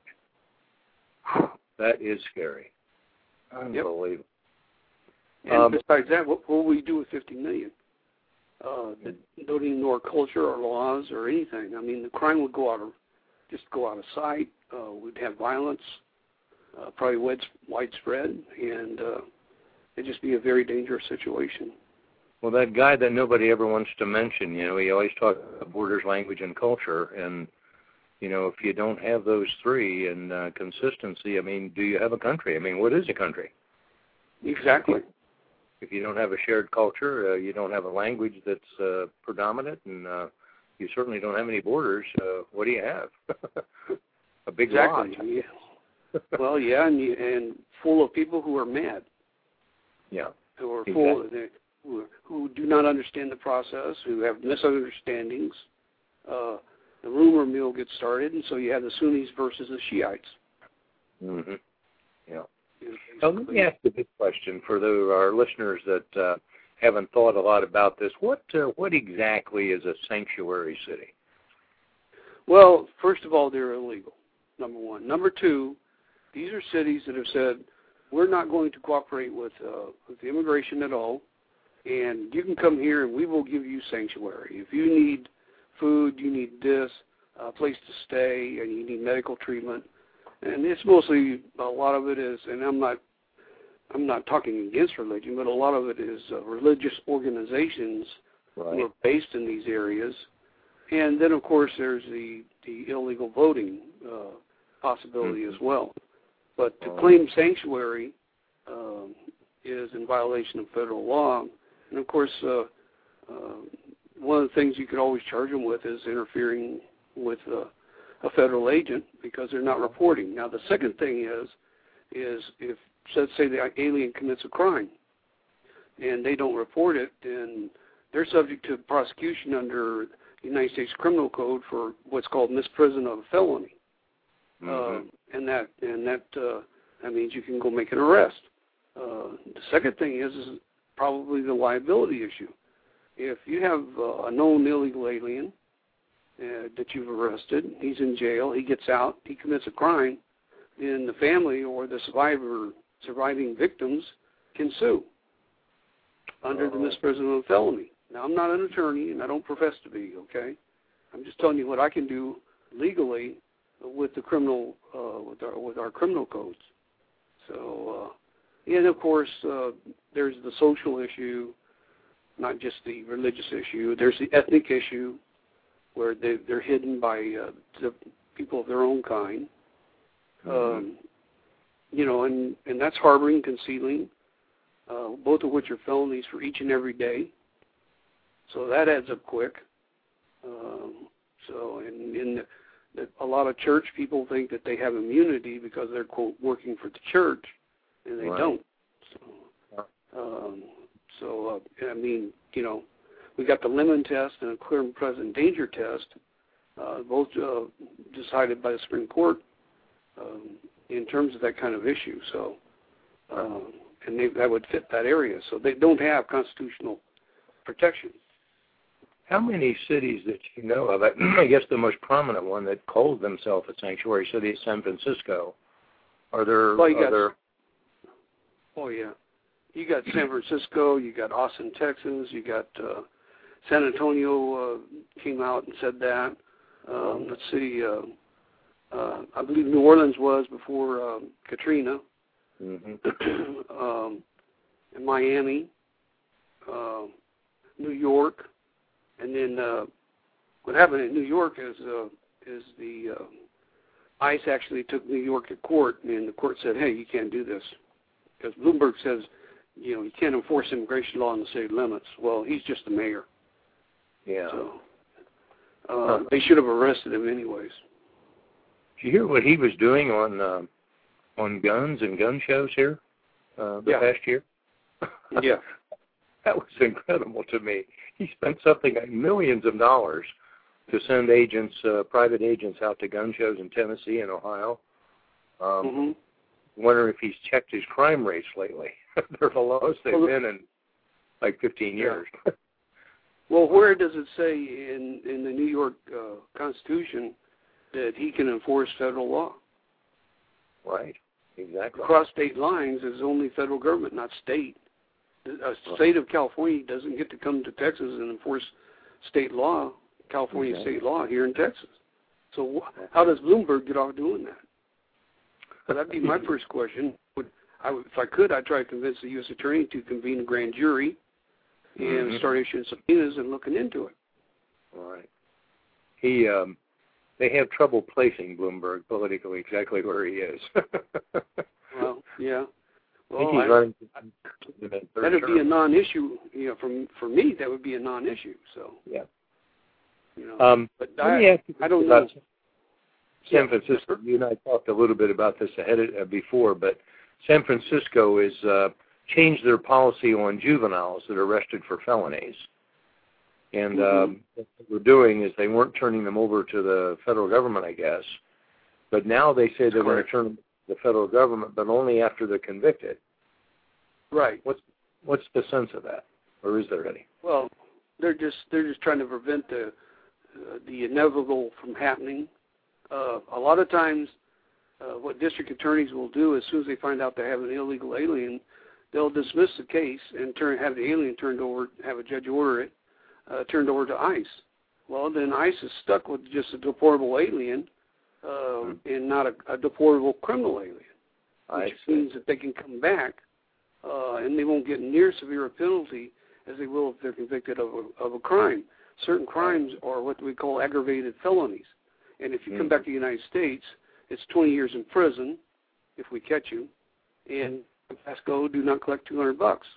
That is scary. Unbelievable. Yep. And um, besides that, what, what will we do with fifty million? Uh, that don't even know our culture or laws or anything. I mean, the crime would go out of, just go out of sight. Uh, we'd have violence, uh, probably wide, widespread, and uh, it'd just be a very dangerous situation. Well, that guy that nobody ever wants to mention, you know, he always talks about borders, language, and culture, and you know, if you don't have those three and uh, consistency, I mean, do you have a country? I mean, what is a country? Exactly. If you don't have a shared culture, uh, you don't have a language that's uh, predominant, and uh, you certainly don't have any borders, uh, what do you have? A big exactly. lot. Yeah. Well, yeah, and, and full of people who are mad. Yeah. Who are exactly. full of, who, who do not understand the process, who have misunderstandings. Uh, The rumor mill gets started, and so you have the Sunnis versus the Shiites. Mm-hmm. Yeah. Now, let me ask a big question for the, our listeners that uh, haven't thought a lot about this. What uh, what exactly is a sanctuary city? Well, first of all, they're illegal, number one. Number two, these are cities that have said, we're not going to cooperate with, uh, with the immigration at all, and you can come here and we will give you sanctuary. If you need food, you need this, a place to stay, and you need medical treatment. And it's mostly, a lot of it is, and I'm not I'm not talking against religion, but a lot of it is uh, religious organizations right. who are based in these areas. And then, of course, there's the, the illegal voting uh, possibility mm-hmm. as well. But to claim sanctuary um, is in violation of federal law. And, of course, uh, uh, one of the things you could always charge them with is interfering with uh, a federal agent because they're not reporting. Now, the second thing is, is if, let's say the alien commits a crime and they don't report it, then they're subject to prosecution under the United States Criminal Code for what's called misprision of a felony. Mm-hmm. Uh, and that and that uh, that means you can go make an arrest. Uh, the second thing is, is probably the liability issue. If you have uh, a known illegal alien uh, that you've arrested, he's in jail, he gets out, he commits a crime, then the family or the survivor, surviving victims can sue under the misprision of a felony. Now, I'm not an attorney, and I don't profess to be, okay? I'm just telling you what I can do legally with the criminal, uh, with our with our criminal codes. So, uh, and of course, uh, there's the social issue, not just the religious issue. There's the ethnic issue, where they they're hidden by uh, the people of their own kind. Mm-hmm. Um, you know, and and that's harboring, concealing, uh, both of which are felonies for each and every day. So that adds up quick. Um, so, and in the, the, a lot of church people think that they have immunity because they're, quote, working for the church, and they right. don't. So, um, so uh, I mean, you know, we got the Lemon test and a clear and present danger test, uh, both uh, decided by the Supreme Court um, in terms of that kind of issue. So, um, and they, that would fit that area. So they don't have constitutional protection. How many cities that you know of, I guess the most prominent one that calls themselves a sanctuary city is San Francisco. Are there, well, you are got, there... Oh, yeah. You got San Francisco, you got Austin, Texas, you got uh, San Antonio uh, came out and said that. Um, let's see, uh, uh, I believe New Orleans was before uh, Katrina. Mm-hmm. um, and Miami, uh, New York. And then uh, what happened in New York is uh, is the uh, ICE actually took New York to court, and the court said, hey, you can't do this. Because Bloomberg says, you know, you can't enforce immigration law in the city limits. Well, he's just the mayor. Yeah. So uh, huh. they should have arrested him anyways. Did you hear what he was doing on uh, on guns and gun shows here uh, the yeah. past year? yeah. That was incredible to me. He spent something like millions of dollars to send agents, uh, private agents, out to gun shows in Tennessee and Ohio. Um, mm-hmm. Wondering if he's checked his crime rates lately. They're the lowest they've well, been in like fifteen years. Yeah. Well, where does it say in, in the New York uh, Constitution that he can enforce federal law? Right, exactly. Across state lines is only federal government, not state. A state of California doesn't get to come to Texas and enforce state law, California okay. state law here in Texas. So wh- how does Bloomberg get off doing that? So that'd be my first question. Would, I would, if I could, I'd try to convince the U S attorney to convene a grand jury and mm-hmm. start issuing subpoenas and looking into it. All right. He, um, they have trouble placing Bloomberg politically exactly where he is. Well, yeah. Well, I think he's I, running I, that would be a non-issue, you know. For for me, that would be a non-issue. So yeah, you know. Um, but let I, me ask you I don't about know. San Francisco. You and I talked a little bit about this ahead of, uh, before, but San Francisco has uh, changed their policy on juveniles that are arrested for felonies. And mm-hmm. um, what they're doing is they weren't turning them over to the federal government, I guess, but now they say they're going to turn them the federal government, but only after they're convicted. Right. What's what's the sense of that, or is there any? Well, they're just they're just trying to prevent the uh, the inevitable from happening. Uh, a lot of times, uh, what district attorneys will do as soon as they find out they have an illegal alien, they'll dismiss the case and turn have the alien turned over, have a judge order it, uh, turned over to ICE. well, then ICE is stuck with just a deportable alien uh, mm-hmm. and not a, a deportable criminal alien, which means that they can come back uh, and they won't get near severe a penalty as they will if they're convicted of a, of a crime. Certain crimes are what we call aggravated felonies. And if you mm-hmm. come back to the United States, it's twenty years in prison if we catch you, and pass go, do not collect two hundred bucks.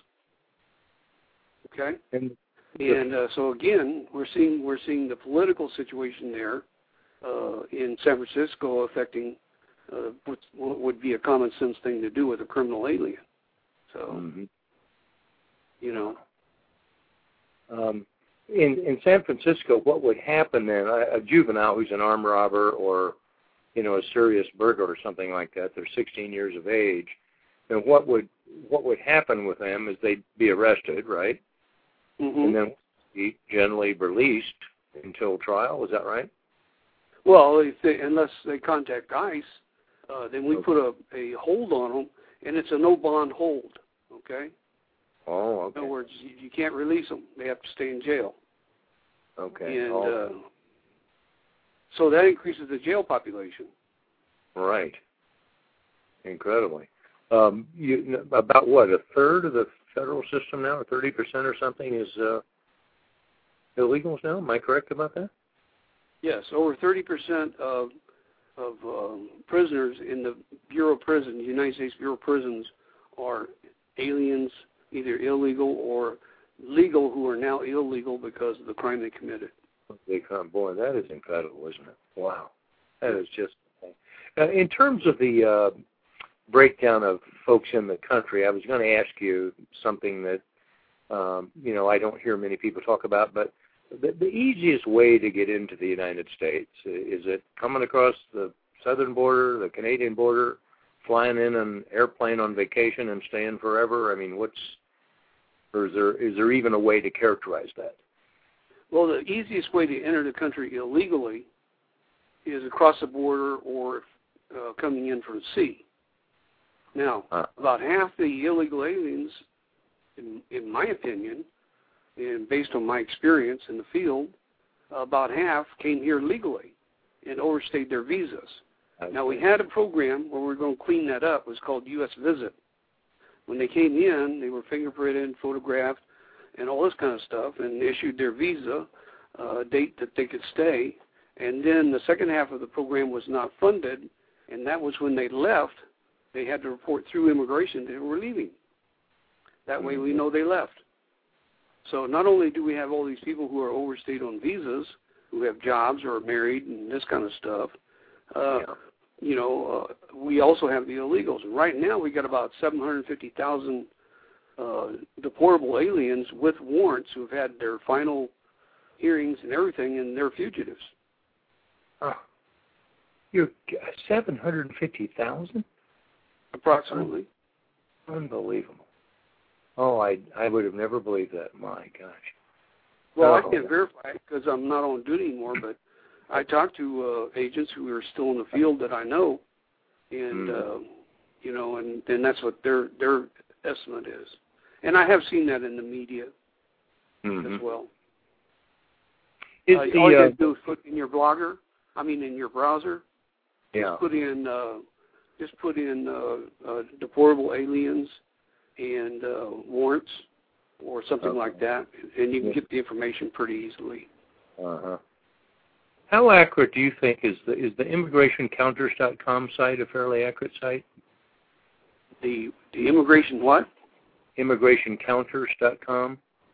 Okay? And, and uh, so again, we're seeing we're seeing the political situation there uh, in San Francisco affecting uh, what would be a common sense thing to do with a criminal alien. So, mm-hmm. you know. Um, in in San Francisco, what would happen then? A, a juvenile who's an armed robber or, you know, a serious burglar or something like that, they're sixteen years of age. And what would what would happen with them is they'd be arrested, right? Mm-hmm. And then be generally released until trial. Is that right? Well, if they, unless they contact ICE, uh, then we okay. put a, a hold on them, and it's a no bond hold. Okay. Oh, okay. In other words, you, you can't release them; they have to stay in jail. Okay. And oh. uh, so that increases the jail population. Right. Incredibly. Um, you, about what, a third of the federal system now, or thirty percent or something, is uh, illegals now? Am I correct about that? Yes, over thirty percent of of um, prisoners in the Bureau of Prisons, United States Bureau of Prisons, are aliens, either illegal or legal, who are now illegal because of the crime they committed. They come, boy, that is incredible, isn't it? Wow, that is just. Uh, in terms of the uh, breakdown of folks in the country, I was going to ask you something that um, you know I don't hear many people talk about, but the, the easiest way to get into the United States, is it coming across the southern border, the Canadian border, flying in an airplane on vacation and staying forever? I mean, what's or is there is there even a way to characterize that? Well, the easiest way to enter the country illegally is across the border or uh, coming in from sea. Now, uh, about half the illegal aliens, in, in my opinion, and based on my experience in the field, about half came here legally and overstayed their visas. Okay. Now, we had a program where we were going to clean that up. It was called U S Visit. When they came in, they were fingerprinted, photographed, and all this kind of stuff, and issued their visa, a uh, date that they could stay. And then the second half of the program was not funded, and that was when they left. They had to report through immigration they were leaving. That way we know they left. So not only do we have all these people who are overstayed on visas, who have jobs or are married and this kind of stuff, uh, yeah. you know, uh, we also have the illegals. Right now we got about seven hundred fifty thousand uh, deportable aliens with warrants who have had their final hearings and everything, and they're fugitives. Oh, you're seven hundred fifty thousand? Approximately. Unbelievable. Oh, I I would have never believed that. My gosh. Well, oh. I can't verify it because I'm not on duty anymore, but I talk to uh, agents who are still in the field that I know, and mm. uh, you know, and, and that's what their their estimate is. And I have seen that in the media mm-hmm. as well. Is uh, the, all you uh, have to do is put in your blogger, I mean in your browser, yeah. just put in uh, just put in uh, uh, deportable aliens and uh, warrants or something okay. like that, and you can get the information pretty easily. Uh-huh. How accurate do you think is the is the immigration counters dot com site a fairly accurate site? The the immigration what? immigration counters dot com.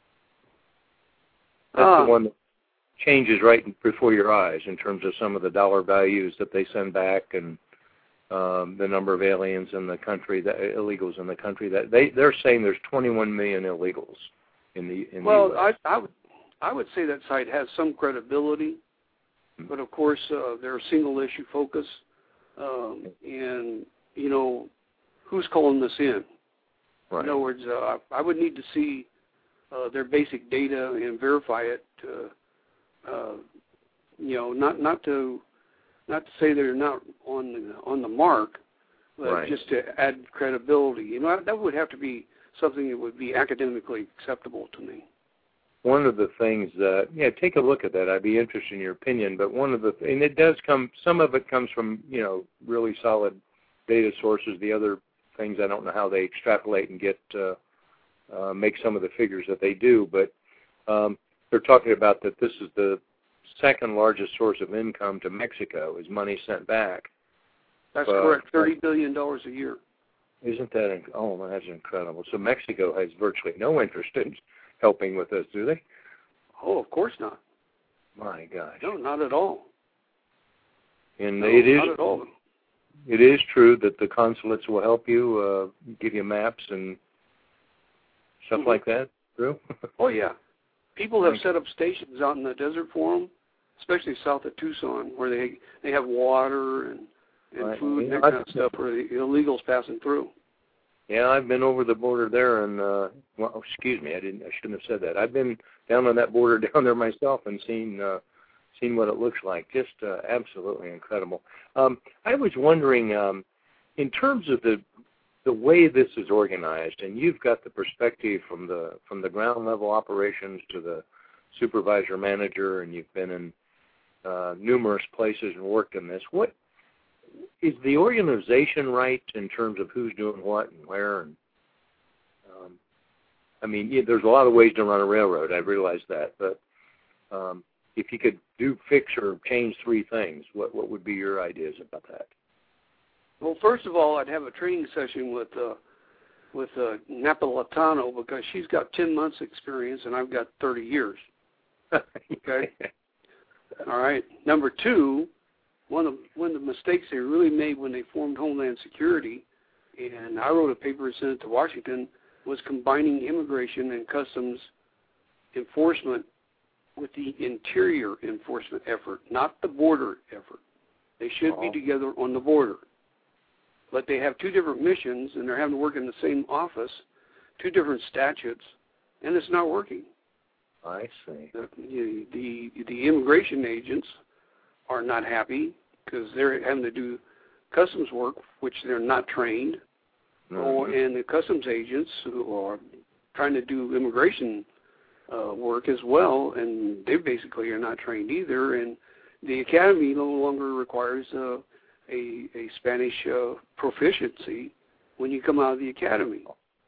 That's uh, the one that changes right before your eyes in terms of some of the dollar values that they send back and um, the number of aliens in the country, that illegals in the country. That they they're saying there's twenty-one million illegals in the in well, the U S. I I would I would say that site has some credibility, mm-hmm. but of course uh, they're a single issue focus, um, and you know who's calling this in. Right. In other words, uh, I would need to see uh, their basic data and verify it. To, uh, you know, not not to not to say they're not on the, on the mark, but right. just to add credibility. You know, that would have to be something that would be academically acceptable to me. one of the things that, yeah, take a look at that. I'd be interested in your opinion. But one of the, and it does come, some of it comes from, you know, really solid data sources. The other things, I don't know how they extrapolate and get, uh, uh, make some of the figures that they do. But um, they're talking about that this is the second largest source of income to Mexico, is money sent back. That's uh, correct, thirty billion dollars a year. Isn't that, inc- oh, that's incredible. So Mexico has virtually no interest in helping with this, do they? Oh, of course not. My gosh. No, not at all. And No, it is, not at all. it is true that the consulates will help you, uh, give you maps and stuff Mm-hmm. like that, true? Oh, yeah. People have Okay. set up stations out in the desert for them, especially south of Tucson, where they they have water and, and Right. food and Yeah, that I- kind of stuff for the illegals passing through. Yeah, I've been over the border there, and uh, well, excuse me, I didn't, I shouldn't have said that. I've been down on that border down there myself and seen uh, seen what it looks like. Just uh, absolutely incredible. Um, I was wondering, um, in terms of the the way this is organized, and you've got the perspective from the from the ground level operations to the supervisor manager, and you've been in uh, numerous places and worked in this. What is the organization right in terms of who's doing what and where? And um, I mean, yeah, there's a lot of ways to run a railroad. I realize that, but um, if you could do fix or change three things, what what would be your ideas about that? Well, first of all, I'd have a training session with uh, with uh, Napolitano, because she's got ten months experience and I've got thirty years. Okay. All right. Number two, one of one of the mistakes they really made when they formed Homeland Security, and I wrote a paper and sent it to Washington, was combining immigration and customs enforcement with the interior enforcement effort, not the border effort. They should Uh-huh. be together on the border. But they have two different missions, and they're having to work in the same office, two different statutes, and it's not working. I see. The, the, the immigration agents are not happy because they're having to do customs work, which they're not trained, Mm-hmm. or, and the customs agents who are trying to do immigration uh, work as well, and they basically are not trained either. And the academy no longer requires uh, a, a Spanish uh, proficiency when you come out of the academy.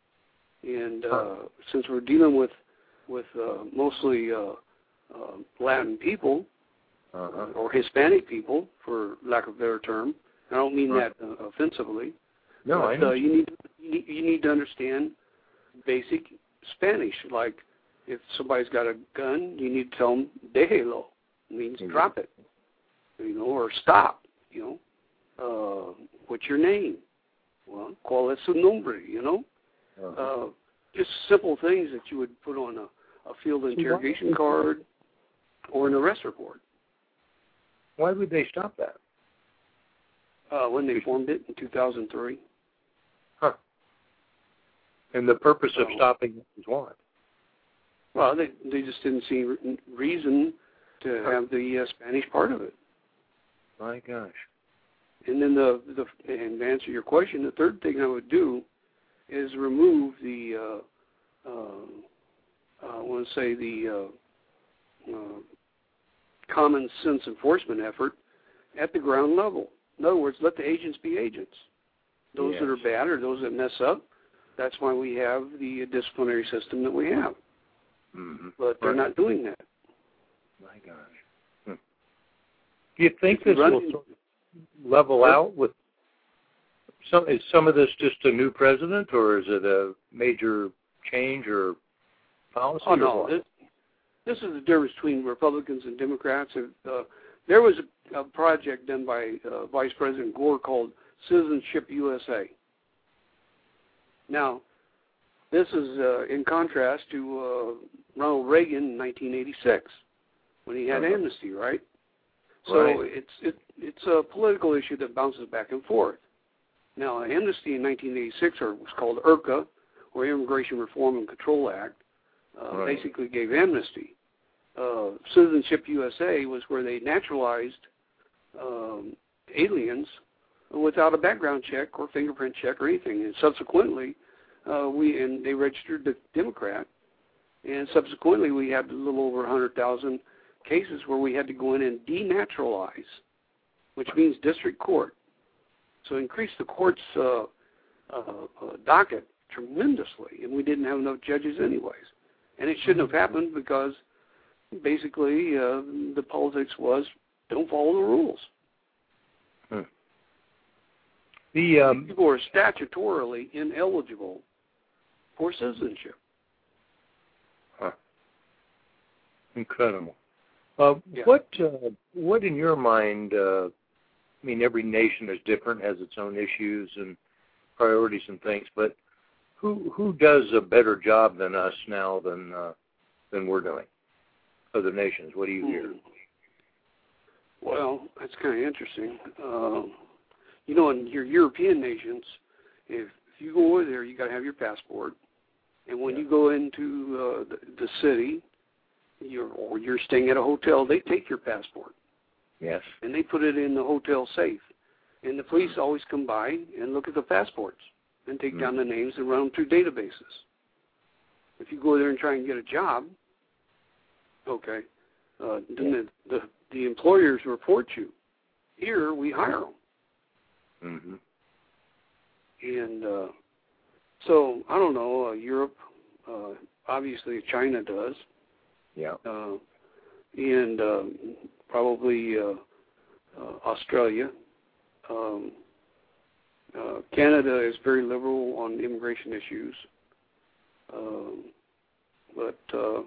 And uh, Huh. since we're dealing with with uh, mostly uh, uh, Latin people, Uh-huh. or Hispanic people, for lack of a better term. I don't mean Right. that uh, offensively. No, but, I know. Uh, you need you need you need to understand basic Spanish. Like if somebody's got a gun, you need to tell them "déjelo," means Mhm. drop it, you know, or stop. You know, uh, what's your name? Well, ¿cuál es su nombre? You know, Uh-huh. uh, just simple things that you would put on a, a field interrogation card or an arrest report. Why would they stop that? Uh, when they formed it in two thousand three. Huh. And the purpose of So- stopping it is what? Well, they they just didn't see re- reason to have the uh, Spanish part of it. My gosh. And then the the and to answer your question, the third thing I would do is remove the uh, uh, I want to say the uh, uh, common sense enforcement effort at the ground level. In other words, let the agents be agents. Those Yes. that are bad or those that mess up, that's why we have the disciplinary system that we have. Mm-hmm. But they're Right. not doing that. My gosh. Hmm. Do you think If you this run will in- sort of level out with some? Is some of this just a new president, or is it a major change or policy? Oh, or no. what? This, this is the difference between Republicans and Democrats. Uh, there was a, a project done by uh, Vice President Gore called Citizenship U S A. Now, this is uh, in contrast to uh, Ronald Reagan in nineteen eighty-six when he had Uh-huh. amnesty, right? So Right. it's it, it's a political issue that bounces back and forth. Now, amnesty in nineteen eighty-six, or was called I R C A, or Immigration Reform and Control Act, uh, Right. basically gave amnesty. Uh, Citizenship U S A was where they naturalized um, aliens without a background check or fingerprint check or anything. And subsequently, uh, we and they registered the Democrat, And subsequently, we had a little over one hundred thousand cases where we had to go in and denaturalize, which means district court. So increase the court's uh, uh, uh, docket tremendously, and we didn't have enough judges anyways. And it shouldn't have happened because basically uh, the politics was don't follow the rules. Hmm. The um, people are statutorily ineligible for citizenship. Huh. Incredible. Uh, yeah. What, uh, what in your mind? Uh, I mean, every nation is different, has its own issues and priorities and things. But who who does a better job than us now than uh, than we're doing? Other nations. What do you hear? Well, that's kind of interesting. Um, you know, in your European nations, if, if you go over there, you got to have your passport. And when yeah. you go into uh, the, the city, you're, or you're staying at a hotel, they take your passport. Yes. And they put it in the hotel safe. And the police always come by and look at the passports and take mm. down the names and run them through databases. If you go there and try and get a job, okay, uh, then yeah. the, the the employers report you. Here, we hire them. Mm-hmm. And uh, so, I don't know, uh, Europe, uh, obviously China does. Yeah. Uh, and uh, probably uh, uh, Australia. Um, uh, Canada is very liberal on immigration issues. Um, but uh,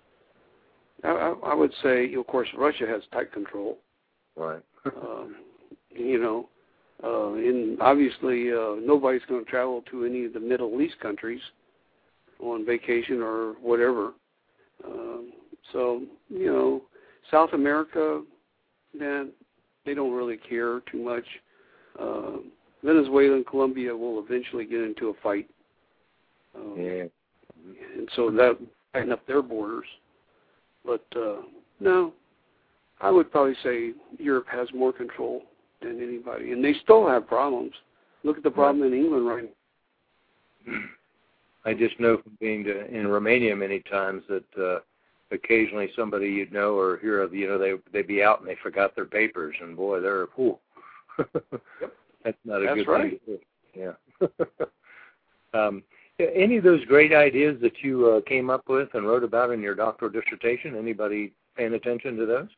I, I would say, of course, Russia has tight control. Right. um, you know, uh, and obviously uh, nobody's going to travel to any of the Middle East countries on vacation or whatever. Um, so, you know, South America, man, they don't really care too much. Uh, Venezuela and Colombia will eventually get into a fight. Um, yeah. And so that will tighten up their borders. But, uh, no, I would probably say Europe has more control than anybody. And they still have problems. Look at the problem in England right now. I just know from being to, in Romania many times that uh, occasionally somebody you'd know or hear of, you know, they, they'd be out and they forgot their papers. And, boy, they're, whew. Yep. That's not a That's good right. thing. Yeah. um, Any of those great ideas that you uh, came up with and wrote about in your doctoral dissertation, anybody paying attention to those?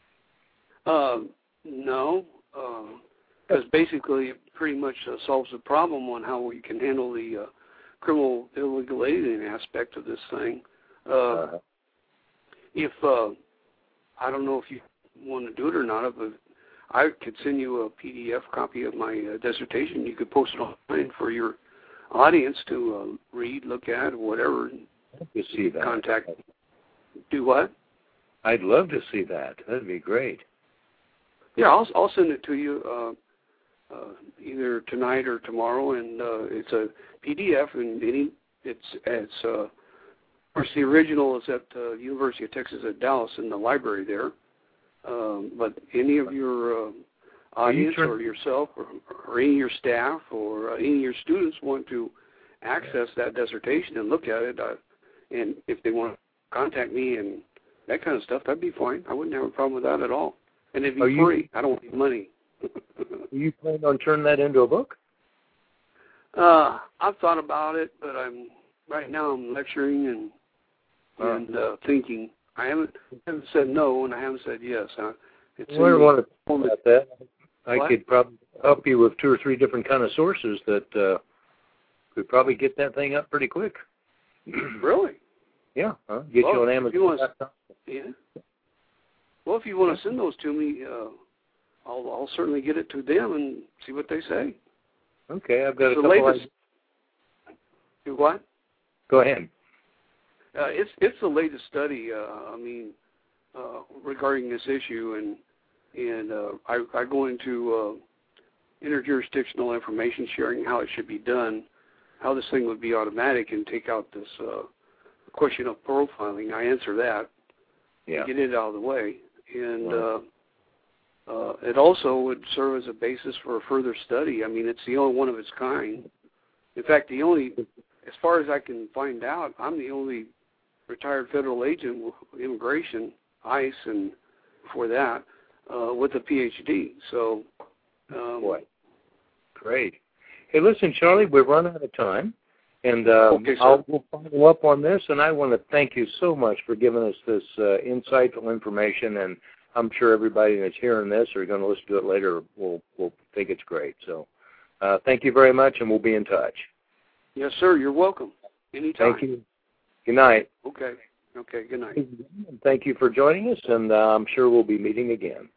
Uh, no, because uh, basically it pretty much uh, solves the problem on how we can handle the uh, criminal illegal alien aspect of this thing. Uh, uh-huh. If, uh, I don't know if you want to do it or not, but I could send you a P D F copy of my uh, dissertation. You could post it online for your audience to uh, read, look at, or whatever. To see that. Contact. Do what? I'd love to see that. That'd be great. Yeah, I'll I'll send it to you uh, uh, either tonight or tomorrow, and uh, it's a P D F, and any it's it's uh, of course the original is at uh, University of Texas at Dallas in the library there. Um, but any of your uh, audience you or yourself or, or any of your staff or uh, any of your students want to access that dissertation and look at it, uh, and if they want to contact me and that kind of stuff, that'd be fine. I wouldn't have a problem with that at all. And it'd be Are free. You, I don't need money. Are you planning on turning that into a book? Uh, I've thought about it, but I'm right now I'm lecturing and uh, and uh, thinking. I haven't haven't said no, and I haven't said yes. Uh, it's well, I want to talk about that. I what? could probably help you with two or three different kind of sources that uh, could probably get that thing up pretty quick. Really? Yeah. Huh? Get well, you on Amazon. You to, yeah. Well, if you want to send those to me, uh, I'll I'll certainly get it to them and see what they say. Okay, I've got it's a the couple. Latest, do what? Go ahead. Uh, it's it's the latest study. Uh, I mean, uh, regarding this issue, and and uh, I, I go into uh, interjurisdictional information sharing, how it should be done, how this thing would be automatic, and take out this uh, question of profiling. I answer that, yeah. get it out of the way, and uh, uh, it also would serve as a basis for a further study. I mean, it's the only one of its kind. In fact, the only, as far as I can find out, I'm the only retired federal agent, immigration, ICE, and before that, uh, with a P H D. So, um, boy, great. Hey, listen, Charlie, we've run out of time, and uh, okay, I'll we'll follow up on this. And I want to thank you so much for giving us this uh, insightful information. And I'm sure everybody that's hearing this or going to listen to it later will will think it's great. So, uh, thank you very much, and we'll be in touch. Yes, sir. You're welcome. Anytime. Thank you. Good night. Okay. Okay. Good night. Thank you for joining us, and uh, I'm sure we'll be meeting again.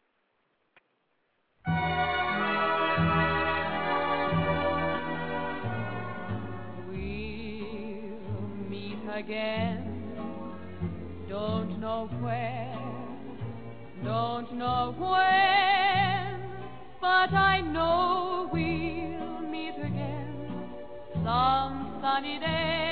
We'll meet again. Don't know where, don't know when, but I know we'll meet again some sunny day.